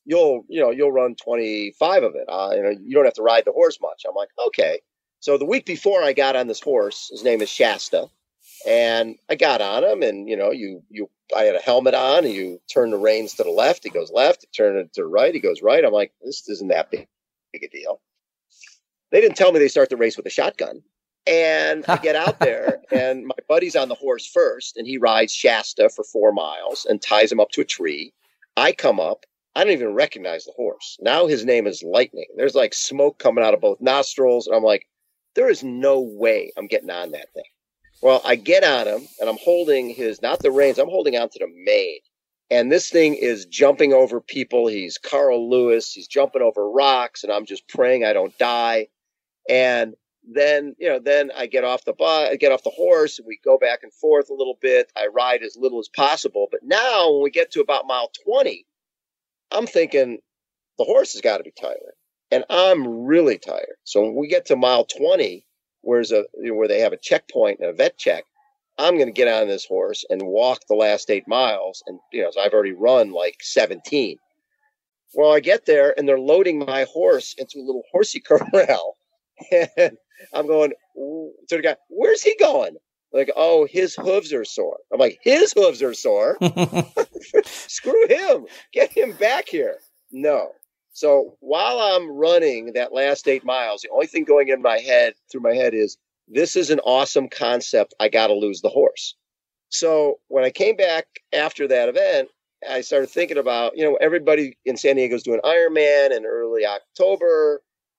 you'll, you know, you'll run twenty-five of it. Uh, you know, you don't have to ride the horse much. I'm like, okay. So the week before I got on this horse, his name is Shasta, and I got on him, and, you know, you, you, I had a helmet on, and you turn the reins to the left, he goes left, you turn it to the right, he goes right. I'm like, this isn't that big, big a deal. They didn't tell me they start the race with a shotgun. And I get out there, and my buddy's on the horse first, and he rides Shasta for four miles and ties him up to a tree. I come up. I don't even recognize the horse. Now his name is Lightning. There's like smoke coming out of both nostrils. And I'm like, there is no way I'm getting on that thing. Well, I get on him, and I'm holding his, not the reins, I'm holding onto the mane. And this thing is jumping over people. He's Carl Lewis. He's jumping over rocks, and I'm just praying I don't die. And then, you know, then I get off the bus, I get off the horse, and we go back and forth a little bit. I ride as little as possible. But now when we get to about mile twenty, I'm thinking the horse has got to be tired, and I'm really tired. So when we get to mile twenty, where's a, you know, where they have a checkpoint and a vet check, I'm going to get on this horse and walk the last eight miles. And, you know, so I've already run like seventeen. Well, I get there, and they're loading my horse into a little horsey corral. And I'm going to the guy, where's he going? Like, oh, his hooves are sore. I'm like, his hooves are sore? Screw him. Get him back here. No. So while I'm running that last eight miles, the only thing going in my head, through my head is, this is an awesome concept. I got to lose the horse. So when I came back after that event, I started thinking about, you know, everybody in San Diego is doing Ironman in early October.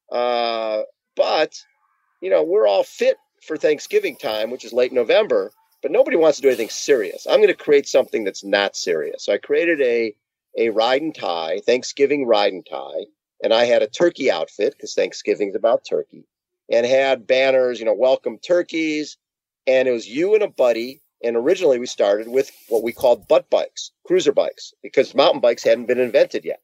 Uh, but, you know, we're all fit for Thanksgiving time, which is late November, but nobody wants to do anything serious. I'm going to create something that's not serious. So I created a, a ride and tie, Thanksgiving ride and tie. And I had a turkey outfit, because Thanksgiving's about turkey, and had banners, you know, welcome turkeys. And it was you and a buddy. And originally we started with what we called butt bikes, cruiser bikes, because mountain bikes hadn't been invented yet.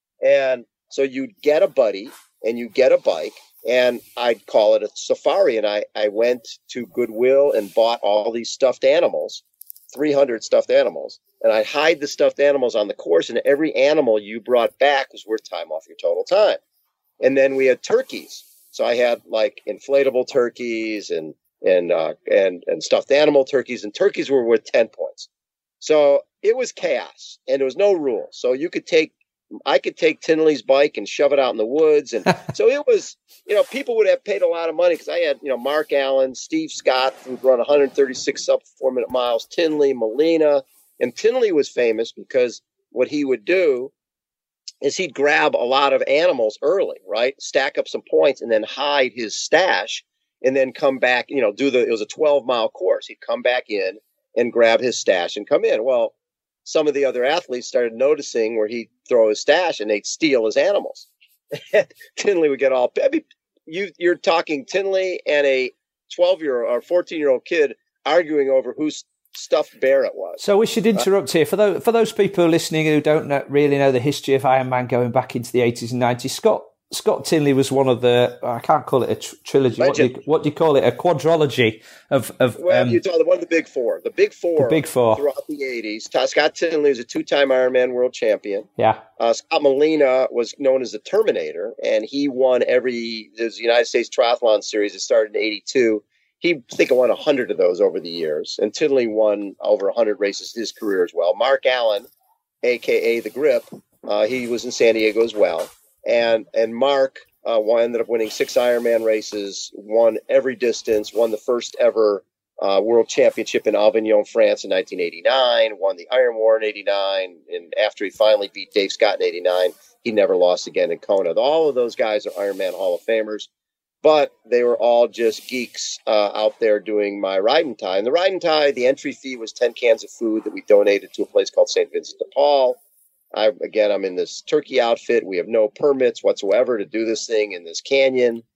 And so you'd get a buddy and you get a bike, and I'd call it a safari. And I, I went to Goodwill and bought all these stuffed animals, three hundred stuffed animals. And I'd hide the stuffed animals on the course, and every animal you brought back was worth time off your total time. And then we had turkeys. So I had like inflatable turkeys and and uh, and and stuffed animal turkeys, and turkeys were worth ten points. So it was chaos, and there was no rules. So you could take, I could take Tinley's bike and shove it out in the woods. And so it was, you know, people would have paid a lot of money, because I had, you know, Mark Allen, Steve Scott, who'd run one hundred thirty-six sub four minute miles, Tinley, Molina. And Tinley was famous because what he would do is he'd grab a lot of animals early, right? Stack up some points and then hide his stash, and then come back, you know, do the, it was a twelve mile course. He'd come back in and grab his stash and come in. Well, some of the other athletes started noticing where he'd throw his stash and they'd steal his animals. Tinley would get all, I mean, you, you're talking Tinley and a twelve year old or fourteen year old kid arguing over whose stuffed bear it was. So we should interrupt here. For those, for those people listening who don't know, really know the history of Ironman going back into the eighties and nineties, Scott Scott Tinley was one of the, I can't call it a tr- trilogy. What do, you, what do you call it? A quadrilogy of... of well, um, you talk one of the big four. The big four. The big four. Throughout the eighties. Scott Tinley was a two-time Ironman world champion. Yeah. Uh, Scott Molina was known as the Terminator, and he won every, there's the United States Triathlon Series. It started in eighty-two. He, I think, won one hundred of those over the years. And Tinley won over one hundred races in his career as well. Mark Allen, a k a. The Grip, uh, he was in San Diego as well. And and Mark uh, ended up winning six Ironman races, won every distance, won the first ever uh, world championship in Avignon, France in nineteen eighty-nine, won the Iron War in eighty-nine. And after he finally beat Dave Scott in eighty-nine, he never lost again in Kona. All of those guys are Ironman Hall of Famers. But they were all just geeks uh, out there doing my ride and tie. And the ride and tie, the entry fee was ten cans of food that we donated to a place called Saint Vincent de Paul. I, again, I'm in this turkey outfit. We have no permits whatsoever to do this thing in this canyon.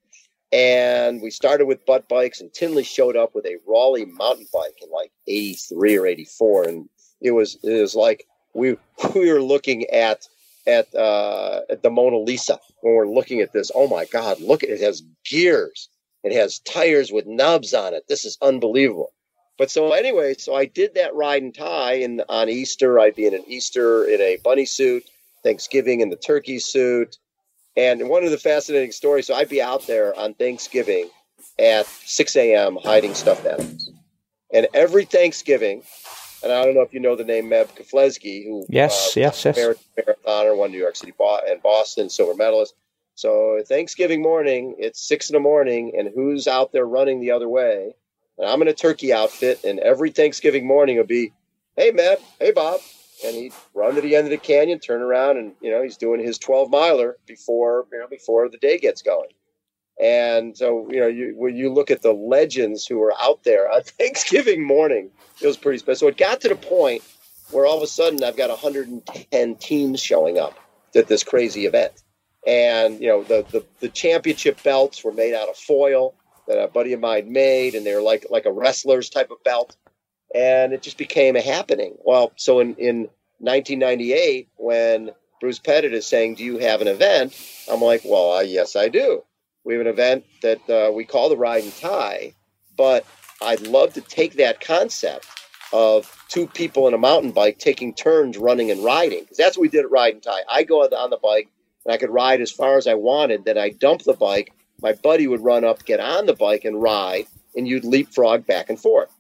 And we started with butt bikes, and Tinley showed up with a Raleigh mountain bike in like eighty-three or eighty-four. And it was, it was like we, we were looking at At, uh, at the Mona Lisa when we're looking at this. Oh my God, look at it. It has gears. It has tires with knobs on it. This is unbelievable. But so anyway, so I did that ride and tie, and on Easter, I'd be in an Easter in a bunny suit. Thanksgiving in the turkey suit. And one of the fascinating stories, so I'd be out there on Thanksgiving at six a.m. hiding stuffed animals. And every Thanksgiving, and I don't know if you know the name Meb Keflezighi, who yes, uh, yes, yes, marathoner, won New York City and Boston, silver medalist. So Thanksgiving morning, it's six in the morning, and who's out there running the other way? And I'm in a turkey outfit, and every Thanksgiving morning will be, hey, Meb, hey, Bob. And he'd run to the end of the canyon, turn around, and, you know, he's doing his twelve miler before, you know, before the day gets going. And so, you know, you, when you look at the legends who are out there on Thanksgiving morning, it was pretty special. So it got to the point where all of a sudden I've got one hundred ten teams showing up at this crazy event. And, you know, the, the, the championship belts were made out of foil that a buddy of mine made, and they're like, like a wrestler's type of belt. And it just became a happening. Well, so in, in nineteen ninety-eight, when Bruce Pettit is saying, do you have an event? I'm like, well, uh, yes, I do. We have an event that uh, we call the Ride and Tie, but I'd love to take that concept of two people in a mountain bike taking turns running and riding, because that's what we did at Ride and Tie. I go on the bike, and I could ride as far as I wanted. Then I dump the bike. My buddy would run up, get on the bike, and ride, and you'd leapfrog back and forth.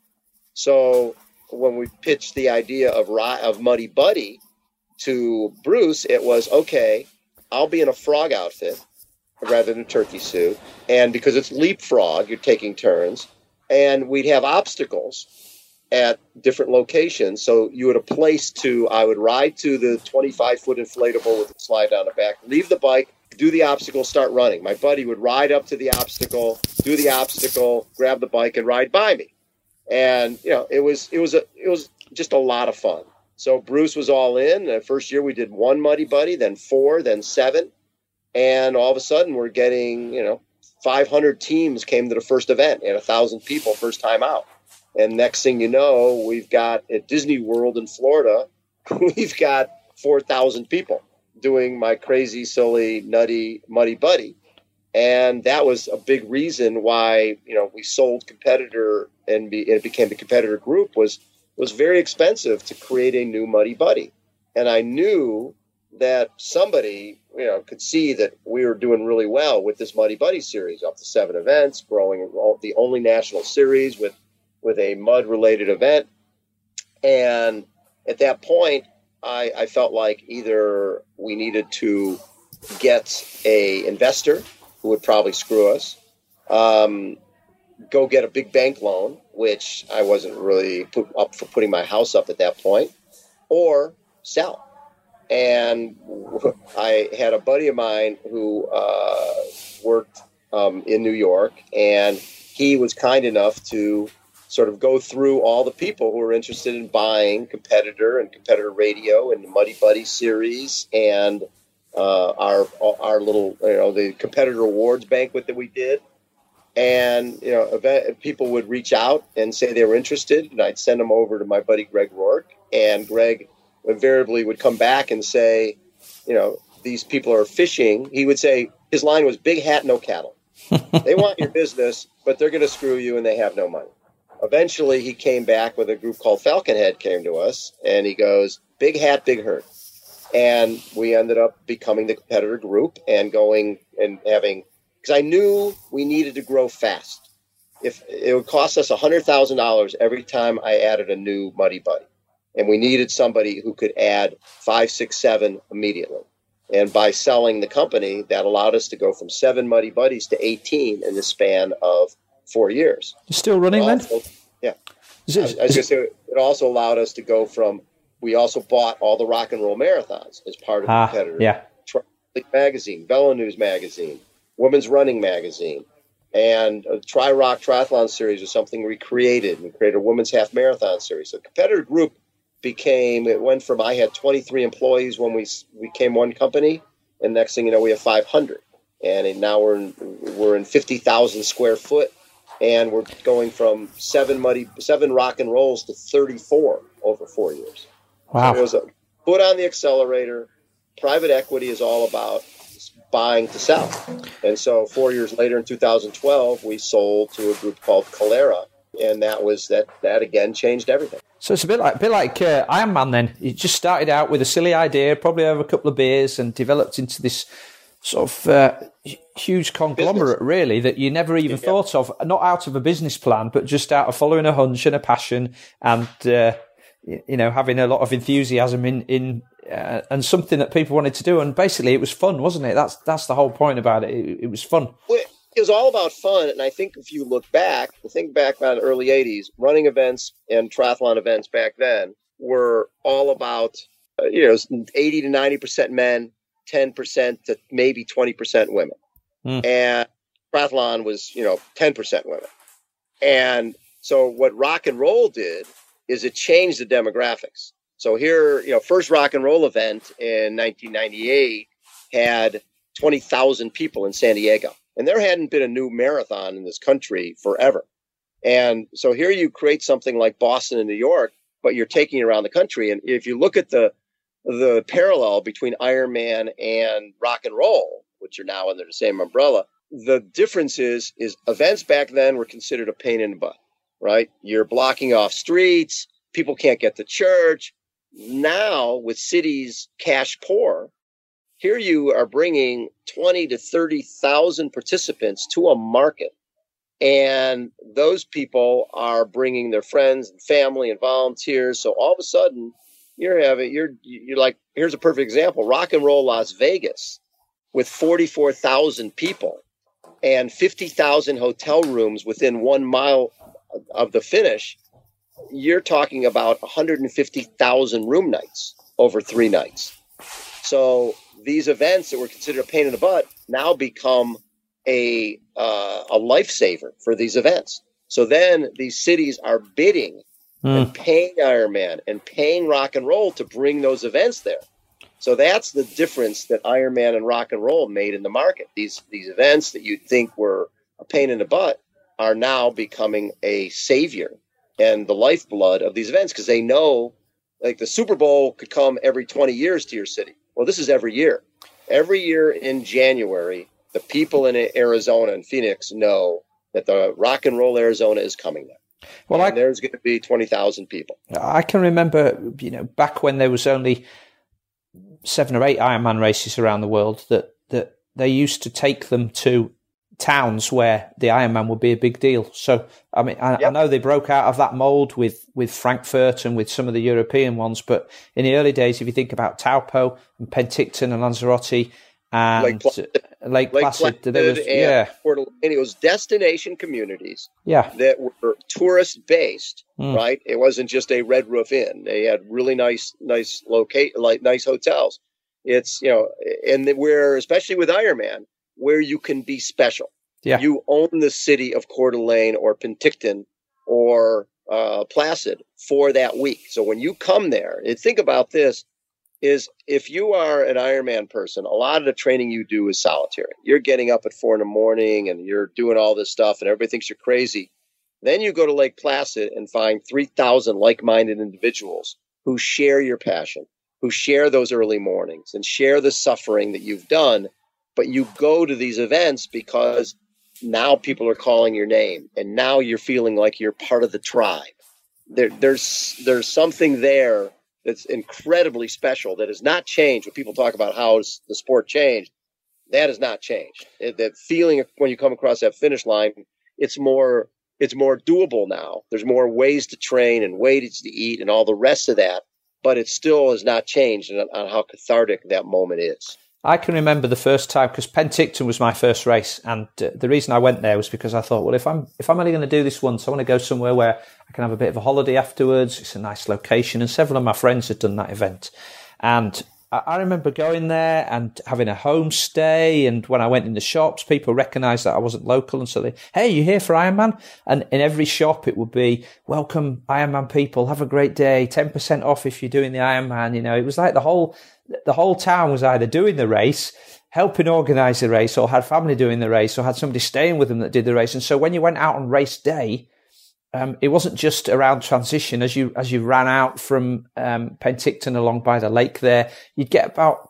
So when we pitched the idea of of Muddy Buddy to Bruce, it was, okay, I'll be in a frog outfit rather than a turkey suit. And because it's leapfrog, you're taking turns. And we'd have obstacles at different locations. So you had a place to, I would ride to the twenty-five foot inflatable with a slide down the back, leave the bike, do the obstacle, start running. My buddy would ride up to the obstacle, do the obstacle, grab the bike, and ride by me. And, you know, it was it was a it was just a lot of fun. So Bruce was all in. The first year we did one Muddy Buddy, then four, then seven. And all of a sudden we're getting, you know, five hundred teams came to the first event and one thousand people first time out. And next thing you know, we've got at Disney World in Florida, we've got four thousand people doing my crazy, silly, nutty Muddy Buddy. And that was a big reason why, you know, we sold Competitor and, be, and it became the Competitor Group. Was was very expensive to create a new Muddy Buddy. And I knew that somebody, you know, could see that we were doing really well with this Muddy Buddy series, up to seven events, growing the only national series with, with a mud-related event. And at that point, I, I felt like either we needed to get a investor who would probably screw us, um, go get a big bank loan, which I wasn't really put up for putting my house up at that point, or sell. And I had a buddy of mine who uh, worked um, in New York, and he was kind enough to sort of go through all the people who were interested in buying Competitor and Competitor Radio and the Muddy Buddy series and uh, our our little, you know, the Competitor Awards banquet that we did. And, you know, event, people would reach out and say they were interested, and I'd send them over to my buddy Greg Rourke, and Greg invariably would come back and say, you know, these people are fishing. He would say, his line was, big hat, no cattle. They want your business, but they're going to screw you and they have no money. Eventually, he came back with a group called Falconhead came to us, and he goes, big hat, big herd. And we ended up becoming the Competitor Group and going and having, because I knew we needed to grow fast. If it would cost us one hundred thousand dollars every time I added a new Muddy Buddy. And we needed somebody who could add five, six, seven immediately. And by selling the company, that allowed us to go from seven Muddy Buddies to eighteen in the span of four years. You're still running then? Yeah. Is it, I was, I was going to say, it also allowed us to go from, we also bought all the rock and roll marathons as part of ah, the Competitor. Yeah. Triathlete Magazine, Velo News Magazine, Women's Running Magazine, and a Tri-Rock Triathlon Series was something we created. We created a Women's Half Marathon Series. So Competitor Group became, it went from, I had twenty-three employees when we became one company, and next thing you know, we have five hundred. And now we're in, we're in fifty thousand square foot, and we're going from seven muddy, seven rock and rolls to thirty-four over four years. Wow. So it was a foot on the accelerator. Private equity is all about buying to sell. And so four years later in two thousand twelve, we sold to a group called Calera, and that was that, that again changed everything. So it's a bit like a bit like uh, Ironman. Then it just started out with a silly idea, probably over a couple of beers, and developed into this sort of uh, huge conglomerate, business. Really, that you never even yeah. thought of. Not out of a business plan, but just out of following a hunch and a passion, and uh, you know, having a lot of enthusiasm in in uh, and something that people wanted to do. And basically, it was fun, wasn't it? That's that's the whole point about it. It, it was fun. Well, it was all about fun, and I think if you look back, think back about the early eighties, running events and triathlon events back then were all about, uh, you know, eighty to ninety percent men, ten percent to maybe twenty percent women. Mm. And triathlon was, you know, ten percent women. And so what rock and roll did is it changed the demographics. So here, you know, first rock and roll event in nineteen ninety-eight had twenty thousand people in San Diego. And there hadn't been a new marathon in this country forever. And so here you create something like Boston and New York, but you're taking it around the country. And if you look at the the parallel between Ironman and rock and roll, which are now under the same umbrella, the difference is, is events back then were considered a pain in the butt, right? You're blocking off streets. People can't get to church. Now, with cities cash poor, here you are bringing twenty to thirty thousand participants to a market. And those people are bringing their friends and family and volunteers. So all of a sudden, you're having, you're, you're like, here's a perfect example, Rock and Roll Las Vegas with forty-four thousand people and fifty thousand hotel rooms within one mile of the finish. You're talking about one hundred fifty thousand room nights over three nights. So these events that were considered a pain in the butt now become a uh, a lifesaver for these events. So then these cities are bidding mm. and paying Ironman and paying rock and roll to bring those events there. So that's the difference that Ironman and rock and roll made in the market. These these events that you'd think were a pain in the butt are now becoming a savior and the lifeblood of these events, because they know, like, the Super Bowl could come every twenty years to your city. Well, this is every year. Every year in January, the people in Arizona and Phoenix know that the Rock and Roll Arizona is coming there. Well, I, there's going to be twenty thousand people. I can remember, you know, back when there was only seven or eight Ironman races around the world, that, that they used to take them to towns where the Ironman would be a big deal. So, I mean, I, yep. I know they broke out of that mold with, with Frankfurt and with some of the European ones, but in the early days, if you think about Taupo and Penticton and Lanzarote and Lake Placid, Lake Lake Placid, Placid there was, yeah. and it was destination communities yeah. that were tourist-based, mm. right? It wasn't just a Red Roof Inn. They had really nice, nice locate, like nice hotels. It's, you know, and where, especially with Ironman, where you can be special. Yeah. You own the city of Coeur d'Alene or Penticton or uh, Placid for that week. So when you come there, and think about this, is if you are an Ironman person, a lot of the training you do is solitary. You're getting up at four in the morning and you're doing all this stuff and everybody thinks you're crazy. Then you go to Lake Placid and find three thousand like-minded individuals who share your passion, who share those early mornings and share the suffering that you've done. But you go to these events because now people are calling your name, and now you're feeling like you're part of the tribe. There, there's there's something there that's incredibly special that has not changed. When people talk about how the sport changed, that has not changed. It, that feeling when you come across that finish line, it's more it's more doable now. There's more ways to train and ways to eat and all the rest of that, but it still has not changed on, on how cathartic that moment is. I can remember the first time, because Penticton was my first race, and uh, the reason I went there was because I thought, well, if I'm if I'm only going to do this once, I want to go somewhere where I can have a bit of a holiday afterwards. It's a nice location, and several of my friends had done that event, and I, I remember going there and having a homestay. And when I went in the shops, people recognised that I wasn't local, and so they, hey, you here for Ironman? And in every shop, it would be, welcome Ironman people, have a great day, ten percent off if you're doing the Ironman. You know, it was like the whole. The whole town was either doing the race, helping organise the race, or had family doing the race, or had somebody staying with them that did the race. And so when you went out on race day, um, it wasn't just around transition. As you as you ran out from um, Penticton along by the lake there, you'd get about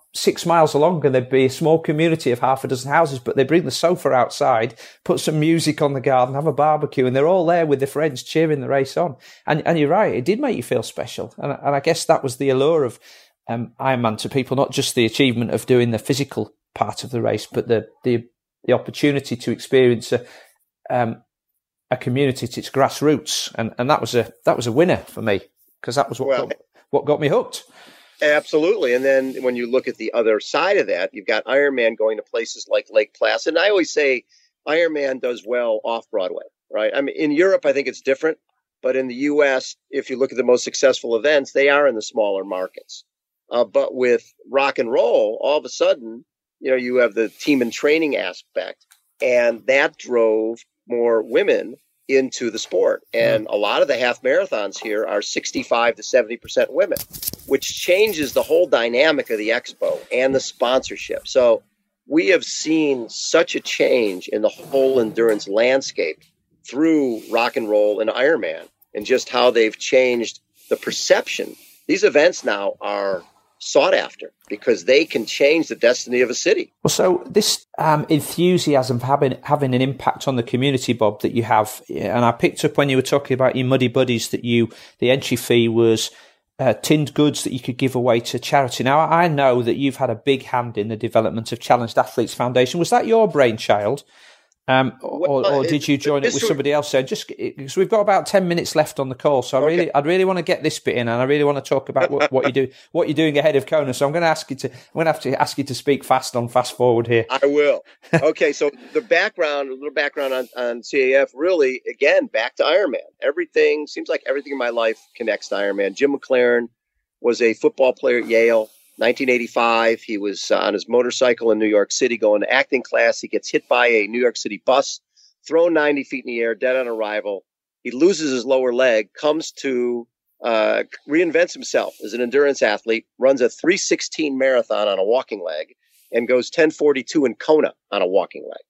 six miles along and there'd be a small community of half a dozen houses, but they bring the sofa outside, put some music on the garden, have a barbecue, and they're all there with their friends cheering the race on. And and you're right, it did make you feel special. And, and I guess that was the allure of um, Ironman to people, not just the achievement of doing the physical part of the race, but the the, the opportunity to experience a um, a community at its grassroots. And, and that was a that was a winner for me, because that was what well, got, what got me hooked. Absolutely. And then when you look at the other side of that, you've got Ironman going to places like Lake Placid. And I always say Ironman does well off Broadway, right? I mean, in Europe, I think it's different. But in the U S, if you look at the most successful events, they are in the smaller markets. Uh, but with rock and roll, all of a sudden, you know, you have the team and training aspect. And that drove more women into the sport. And a lot of the half marathons here are sixty-five to seventy percent women, which changes the whole dynamic of the expo and the sponsorship. So we have seen such a change in the whole endurance landscape through rock and roll and Ironman, and just how they've changed the perception. These events now are sought after because they can change the destiny of a city. Well, so this um, enthusiasm for having, having an impact on the community, Bob, that you have, and I picked up when you were talking about your Muddy Buddies that you, the entry fee was uh, tinned goods that you could give away to charity. Now, I know that you've had a big hand in the development of Challenged Athletes Foundation. Was that your brainchild? Um, or, or did you join it with somebody else? So just because we've got about ten minutes left on the call, so I okay. really, I'd really want to get this bit in, and I really want to talk about what, what you do, what you're doing ahead of Kona. So I'm going to ask you to, I'm going to have to ask you to speak fast on fast forward here. I will. Okay, so the background, a little background on, on C A F. Really, again, back to Ironman. Everything seems like everything in my life connects to Ironman. Jim McLaren was a football player at Yale. nineteen eighty-five, he was uh, on his motorcycle in New York City going to acting class. He gets hit by a New York City bus, thrown ninety feet in the air, dead on arrival. He loses his lower leg, comes to, uh, reinvents himself as an endurance athlete, runs a three sixteen marathon on a walking leg, and goes ten forty-two in Kona on a walking leg.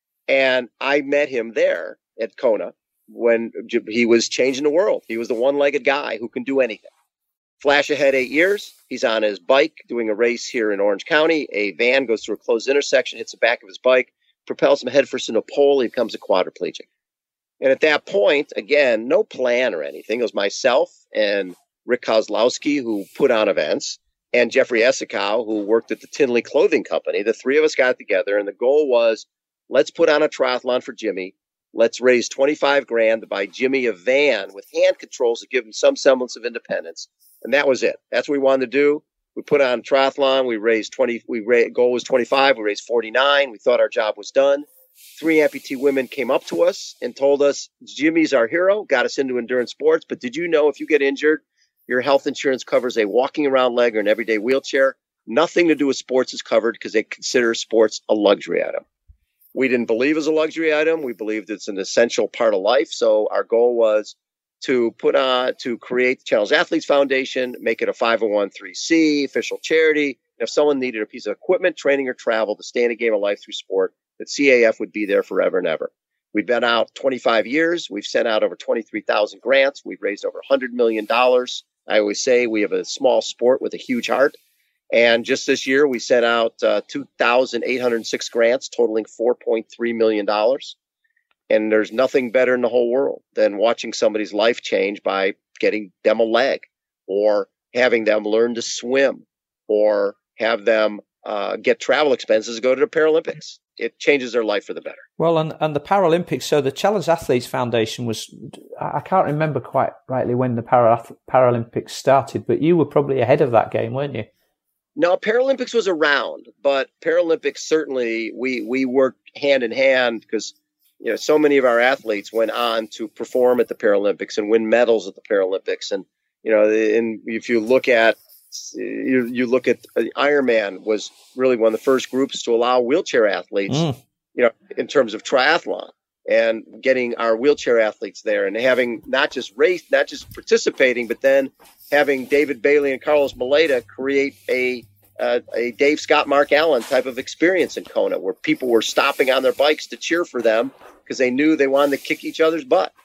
And I met him there at Kona when he was changing the world. He was the one-legged guy who can do anything. Flash ahead eight years, he's on his bike doing a race here in Orange County. A van goes through a closed intersection, hits the back of his bike, propels him headfirst into a pole. He becomes a quadriplegic. And at that point, again, no plan or anything. It was myself and Rick Kozlowski, who put on events, and Jeffrey Esikow, who worked at the Tinley Clothing Company. The three of us got together, and the goal was, let's put on a triathlon for Jimmy. Let's raise twenty-five grand to buy Jimmy a van with hand controls to give him some semblance of independence. And that was it. That's what we wanted to do. We put on a triathlon. We raised twenty. We raised, goal was twenty-five. We raised forty-nine. We thought our job was done. Three amputee women came up to us and told us, Jimmy's our hero, got us into endurance sports. But did you know if you get injured, your health insurance covers a walking around leg or an everyday wheelchair? Nothing to do with sports is covered because they consider sports a luxury item. We didn't believe it was a luxury item. We believed it's an essential part of life. So our goal was to put on, to create the Challenged Athletes Foundation, make it a five oh one c three official charity. If someone needed a piece of equipment, training, or travel to stay in a game of life through sport, that C A F would be there forever and ever. We've been out twenty-five years. We've sent out over twenty-three thousand grants. We've raised over one hundred million dollars. I always say we have a small sport with a huge heart. And just this year, we sent out uh, two thousand eight hundred six grants, totaling four point three million dollars. And there's nothing better in the whole world than watching somebody's life change by getting them a leg, or having them learn to swim, or have them uh, get travel expenses to go to the Paralympics. It changes their life for the better. Well, and, and the Paralympics, so the Challenged Athletes Foundation was, I can't remember quite rightly when the Para, Paralympics started, but you were probably ahead of that game, weren't you? No, Paralympics was around, but Paralympics certainly, we, we worked hand in hand because, you know, so many of our athletes went on to perform at the Paralympics and win medals at the Paralympics. And, you know, and if you look at, you, you look at uh, Ironman was really one of the first groups to allow wheelchair athletes, mm. you know, in terms of triathlon, and getting our wheelchair athletes there and having not just race, not just participating, but then having David Bailey and Carlos Moleda create a uh, a Dave Scott, Mark Allen type of experience in Kona, where people were stopping on their bikes to cheer for them because they knew they wanted to kick each other's butt.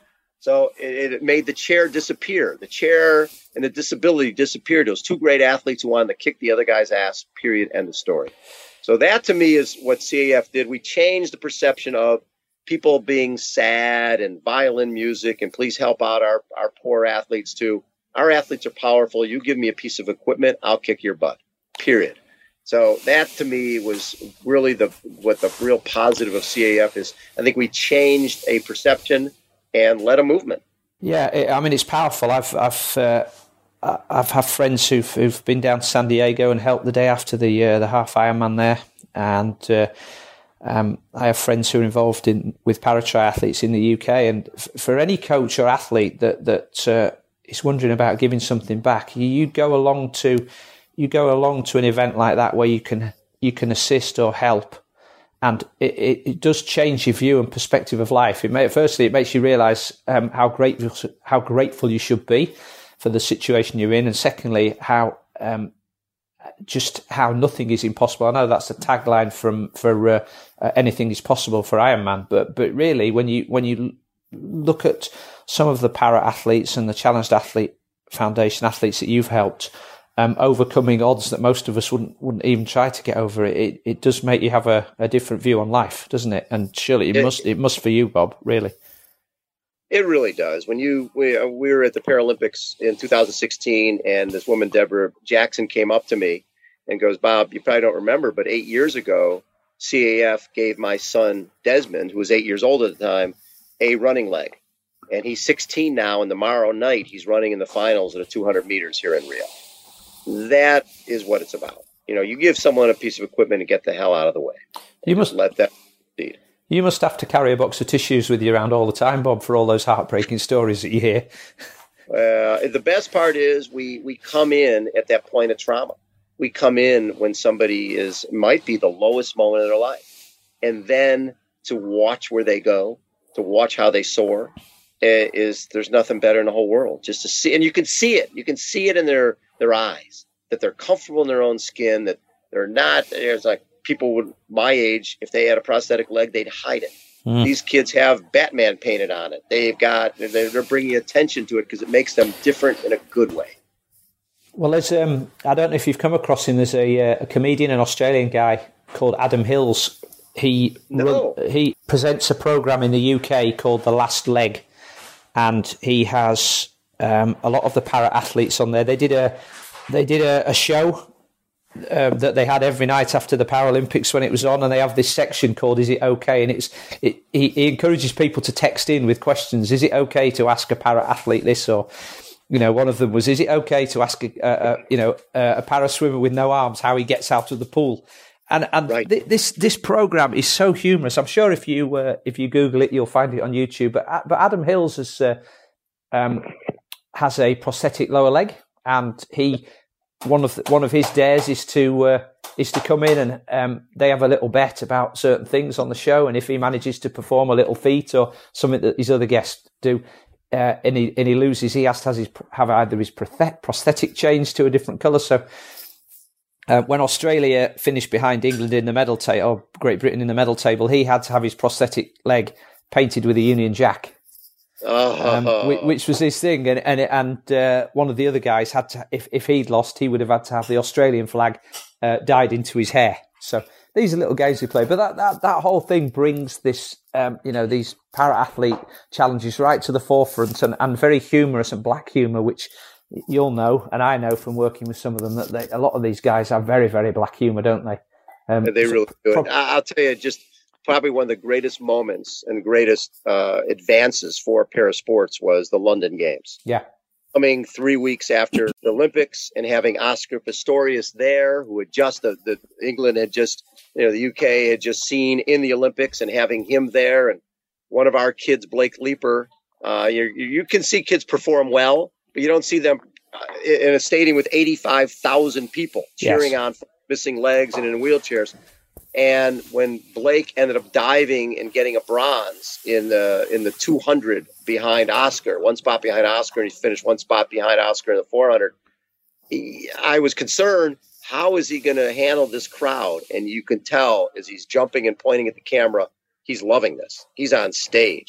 So it, it made the chair disappear. The chair and the disability disappeared. Those two great athletes who wanted to kick the other guy's ass, period, end of story. So that to me is what C A F did. We changed the perception of people being sad and violin music and please help out our, our poor athletes too. Our athletes are powerful. You give me a piece of equipment, I'll kick your butt, period. So that to me was really the what the real positive of C A F is. I think we changed a perception and led a movement. Yeah, it, I mean it's powerful. I've I've uh, I've had friends who've who've been down to San Diego and helped the day after the uh, the half Ironman there, and uh, um, I have friends who are involved in with para triathletes in the U K. And f- for any coach or athlete that that uh, is wondering about giving something back, you, you go along to. You go along to an event like that where you can you can assist or help, and it, it, it does change your view and perspective of life. It may, firstly, it makes you realise um, how grateful how grateful you should be for the situation you're in, and secondly, how um, just how nothing is impossible. I know that's a tagline from for uh, uh, anything is possible for Ironman, but but really, when you when you look at some of the para athletes and the Challenged Athlete Foundation athletes that you've helped. Um, overcoming odds that most of us wouldn't wouldn't even try to get over. It it, it does make you have a, a different view on life, doesn't it? And surely it, it must it must for you, Bob. Really, it really does. When you we, uh, we were at the Paralympics in two thousand sixteen, and this woman Deborah Jackson came up to me and goes, "Bob, you probably don't remember, but eight years ago, C A F gave my son Desmond, who was eight years old at the time, a running leg, and he's sixteen now. And tomorrow night, he's running in the finals at a two hundred meters here in Rio." That is what it's about. You know, you give someone a piece of equipment and get the hell out of the way. You must let that proceed. You must have to carry a box of tissues with you around all the time, Bob, for all those heartbreaking stories that you hear. Uh, the best part is we we come in at that point of trauma. We come in when somebody is might be the lowest moment of their life, and then to watch where they go, to watch how they soar, is there's nothing better in the whole world. Just to see, and you can see it. You can see it in their their eyes, that they're comfortable in their own skin, that they're not, there's like people would my age, if they had a prosthetic leg, they'd hide it. Mm. These kids have Batman painted on it. They've got, they're bringing attention to it because it makes them different in a good way. Well, there's, um, I don't know if you've come across him, there's a, a comedian, an Australian guy called Adam Hills. He, no. run, he presents a program in the U K called The Last Leg, and he has Um, a lot of the para athletes on there. They did a they did a, a show uh, that they had every night after the Paralympics when it was on, and they have this section called "Is it okay?" And it's it, he, he encourages people to text in with questions. Is it okay to ask a para athlete this? Or you know, one of them was, is it okay to ask a, a, a you know a, a para swimmer with no arms how he gets out of the pool? And and right. th- this this program is so humorous. I'm sure if you uh, if you Google it, you'll find it on YouTube. But but Adam Hills has. Uh, um, has a prosthetic lower leg, and he one of the, one of his dares is to uh, is to come in and um, they have a little bet about certain things on the show, and if he manages to perform a little feat or something that his other guests do, uh, and he and he loses, he has to has his, have either his prosthetic changed to a different colour. So uh, when Australia finished behind England in the medal table, or Great Britain in the medal table, he had to have his prosthetic leg painted with a Union Jack. Oh. Um, which was his thing, and and and uh, one of the other guys had to, if if he'd lost, he would have had to have the Australian flag uh, dyed into his hair. So these are little games we play, but that that, that whole thing brings this, um, you know, these para athlete challenges right to the forefront, and, and very humorous and black humour, which you'll know, and I know from working with some of them that they, a lot of these guys have very very black humour, don't they? Um, they really do. Pro- I'll tell you, just. Probably one of the greatest moments and greatest uh, advances for parasports was the London Games. Yeah. Coming three weeks after the Olympics and having Oscar Pistorius there, who had just, the, the England had just, you know, the U K had just seen in the Olympics, and having him there. And one of our kids, Blake Leeper, uh, you you can see kids perform well, but you don't see them in a stadium with eighty-five thousand people cheering yes. on missing legs and in wheelchairs. And when Blake ended up diving and getting a bronze in the in the two hundred behind Oscar, one spot behind Oscar, and he finished one spot behind Oscar in the four hundred, he, I was concerned, how is he going to handle this crowd? And you can tell as he's jumping and pointing at the camera, he's loving this. He's on stage.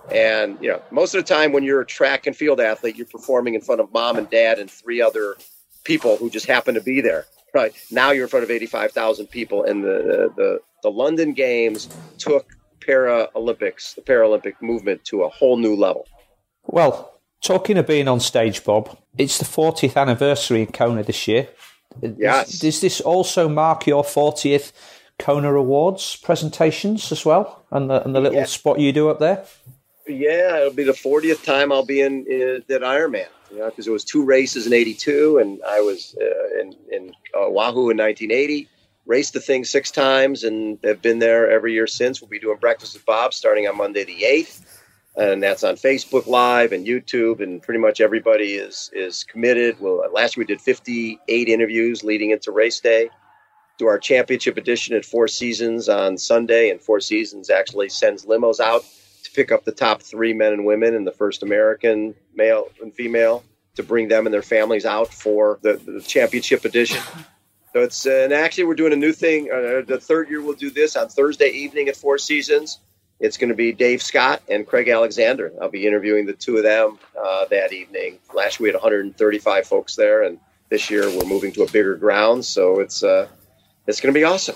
And, you know, most of the time when you're a track and field athlete, you're performing in front of mom and dad and three other people who just happen to be there. Right now you're in front of eighty-five thousand people. And the, the, the London Games took Paralympics, the Paralympic movement to a whole new level. Well, talking of being on stage, Bob, it's the fortieth anniversary in Kona this year. Yes. Does, does this also mark your fortieth Kona Awards presentations as well? And the, and the little yeah. spot you do up there? Yeah, it'll be the fortieth time I'll be in, in that Ironman, you know, because it was two races in eighty-two, and I was uh, in, in uh, Oahu in nineteen eighty, raced the thing six times, and have been there every year since. We'll be doing Breakfast with Bob starting on Monday the eighth, and that's on Facebook Live and YouTube, and pretty much everybody is is committed. Well, last year we did fifty-eight interviews leading into race day. Do our championship edition at Four Seasons on Sunday, and Four Seasons actually sends limos out to pick up the top three men and women and the first American male and female to bring them and their families out for the, the championship edition. So it's, uh, and actually we're doing a new thing. Uh, the third year we'll do this on Thursday evening at Four Seasons. It's going to be Dave Scott and Craig Alexander. I'll be interviewing the two of them uh, that evening. Last year we had one hundred thirty-five folks there, and this year we're moving to a bigger ground. So it's, uh, it's going to be awesome.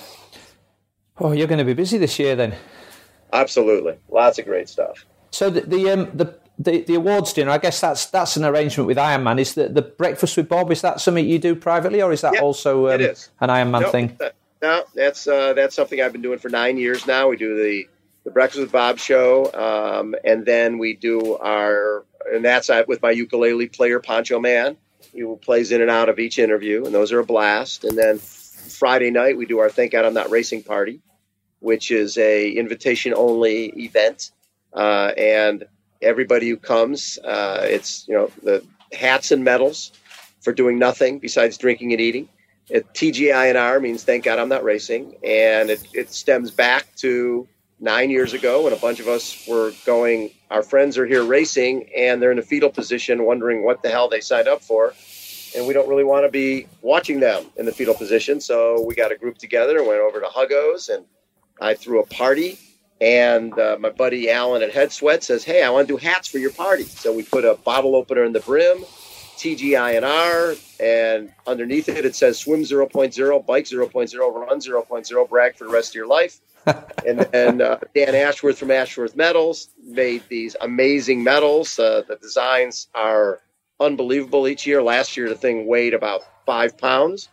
Oh, you're going to be busy this year then. Absolutely. Lots of great stuff. So the the um, the, the the awards dinner, I guess that's that's an arrangement with Ironman. Is the, the Breakfast with Bob, is that something you do privately, or is that yeah, also um, it is. an Ironman no, thing? That, no, that's uh, that's something I've been doing for nine years now. We do the, the Breakfast with Bob show, um, and then we do our, and that's with my ukulele player, Poncho Man, who plays in and out of each interview, and those are a blast. And then Friday night, we do our Thank God I'm Not Racing party, which is a invitation-only event, uh, and everybody who comes, uh, it's, you know, the hats and medals for doing nothing besides drinking and eating. It, T G I N R means Thank God I'm Not Racing, and it, it stems back to nine years ago when a bunch of us were going, our friends are here racing, and they're in a fetal position wondering what the hell they signed up for, and we don't really want to be watching them in the fetal position, so we got a group together and went over to Huggos, and I threw a party, and uh, my buddy Alan at Head Sweat says, hey, I want to do hats for your party. So we put a bottle opener in the brim, T G I N R, and underneath it, it says swim zero point zero, bike zero point zero, run zero point zero, brag for the rest of your life. and then uh, Dan Ashworth from Ashworth Metals made these amazing medals. Uh, the designs are unbelievable each year. Last year, the thing weighed about five pounds.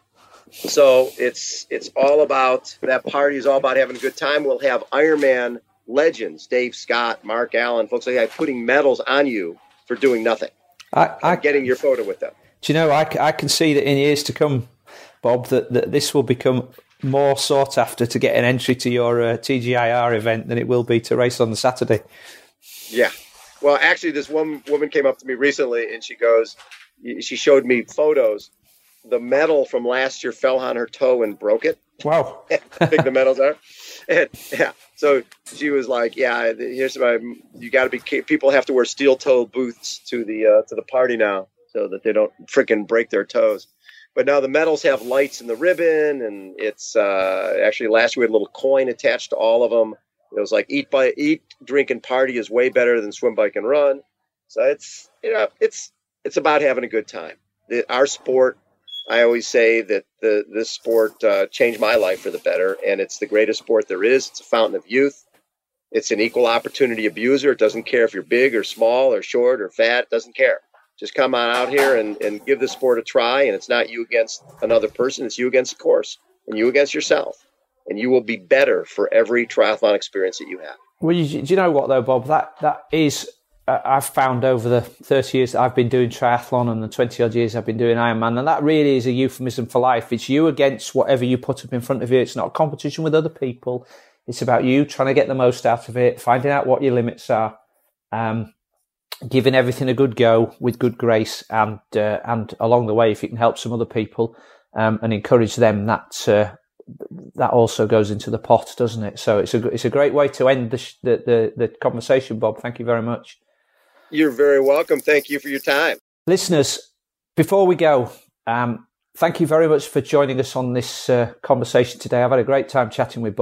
So it's it's all about, that party is all about having a good time. We'll have Ironman legends, Dave Scott, Mark Allen, folks like that, putting medals on you for doing nothing. I, I, getting your photo with them. Do you know, I, I can see that in years to come, Bob, that, that this will become more sought after to get an entry to your uh, T G I R event than it will be to race on the Saturday. Yeah. Well, actually, this one woman came up to me recently, and she goes, she showed me photos. The medal from last year fell on her toe and broke it. Wow. How big the medals are. And, yeah. So she was like, yeah, here's my, you got to be, people have to wear steel toe boots to the, uh, to the party now so that they don't freaking break their toes. But now the medals have lights in the ribbon, and it's, uh, actually last year we had a little coin attached to all of them. It was like eat, by, eat, drink, and party is way better than swim, bike, and run. So it's, you know, it's, it's about having a good time. The, our sport, I always say that the this sport uh, changed my life for the better, and it's the greatest sport there is. It's a fountain of youth. It's an equal opportunity abuser. It doesn't care if you're big or small or short or fat. It doesn't care. Just come on out here and, and give the sport a try, and it's not you against another person. It's you against the course and you against yourself, and you will be better for every triathlon experience that you have. Well, you, do you know what, though, Bob? That That is... Uh, I've found over the thirty years that I've been doing triathlon and the twenty odd years I've been doing Ironman, and that really is a euphemism for life. It's you against whatever you put up in front of you. It's not a competition with other people. It's about you trying to get the most out of it, finding out what your limits are, um, giving everything a good go with good grace, and uh, and along the way, if you can help some other people um, and encourage them, that uh, that also goes into the pot, doesn't it? So it's a it's a great way to end the sh- the, the the conversation, Bob. Thank you very much. You're very welcome. Thank you for your time. Listeners, before we go, um, thank you very much for joining us on this uh, conversation today. I've had a great time chatting with Bob.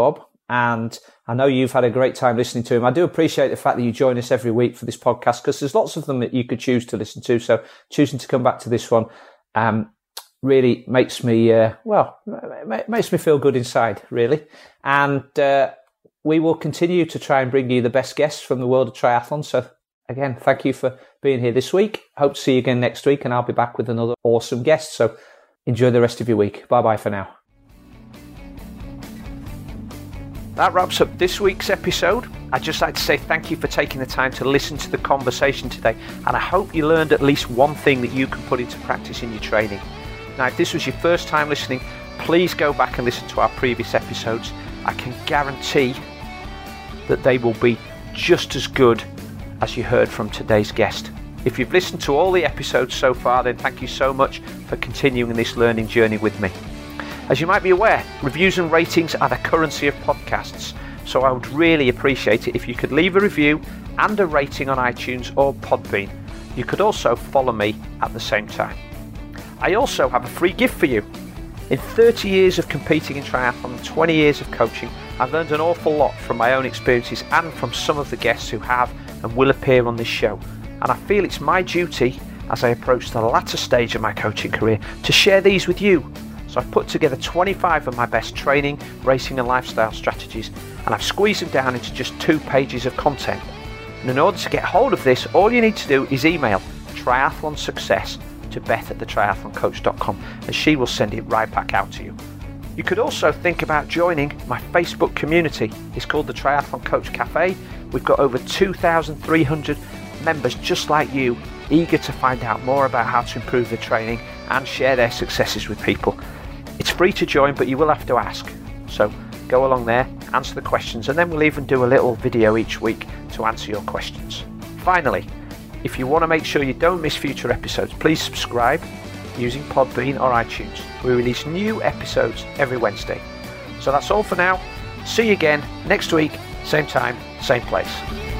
and I know you've had a great time listening to him. I do appreciate the fact that you join us every week for this podcast, because there's lots of them that you could choose to listen to. So choosing to come back to this one um, really makes me, uh, well, makes me feel good inside, really. And uh, we will continue to try and bring you the best guests from the world of triathlon. So again, thank you for being here this week. Hope to see you again next week, and I'll be back with another awesome guest. So enjoy the rest of your week. Bye-bye for now. That wraps up this week's episode. I'd just like to say thank you for taking the time to listen to the conversation today, and I hope you learned at least one thing that you can put into practice in your training. Now, if this was your first time listening, please go back and listen to our previous episodes. I can guarantee that they will be just as good as you heard from today's guest. If you've listened to all the episodes so far, then thank you so much for continuing this learning journey with me. As you might be aware, reviews and ratings are the currency of podcasts, so I would really appreciate it if you could leave a review and a rating on iTunes or Podbean. You could also follow me at the same time. I also have a free gift for you. In thirty years of competing in triathlon and twenty years of coaching, I've learned an awful lot from my own experiences and from some of the guests who have and will appear on this show. And I feel it's my duty, as I approach the latter stage of my coaching career, to share these with you. So I've put together twenty-five of my best training, racing and lifestyle strategies, and I've squeezed them down into just two pages of content. And in order to get hold of this, all you need to do is email triathlon success to beth at the triathlon coach dot com, and she will send it right back out to you. You could also think about joining my Facebook community. It's called the Triathlon Coach Cafe. We've got over two thousand three hundred members just like you, eager to find out more about how to improve their training and share their successes with people. It's free to join, but you will have to ask. So go along there, answer the questions, and then we'll even do a little video each week to answer your questions. Finally, if you want to make sure you don't miss future episodes, please subscribe using Podbean or iTunes. We release new episodes every Wednesday. So that's all for now. See you again next week, same time, same place.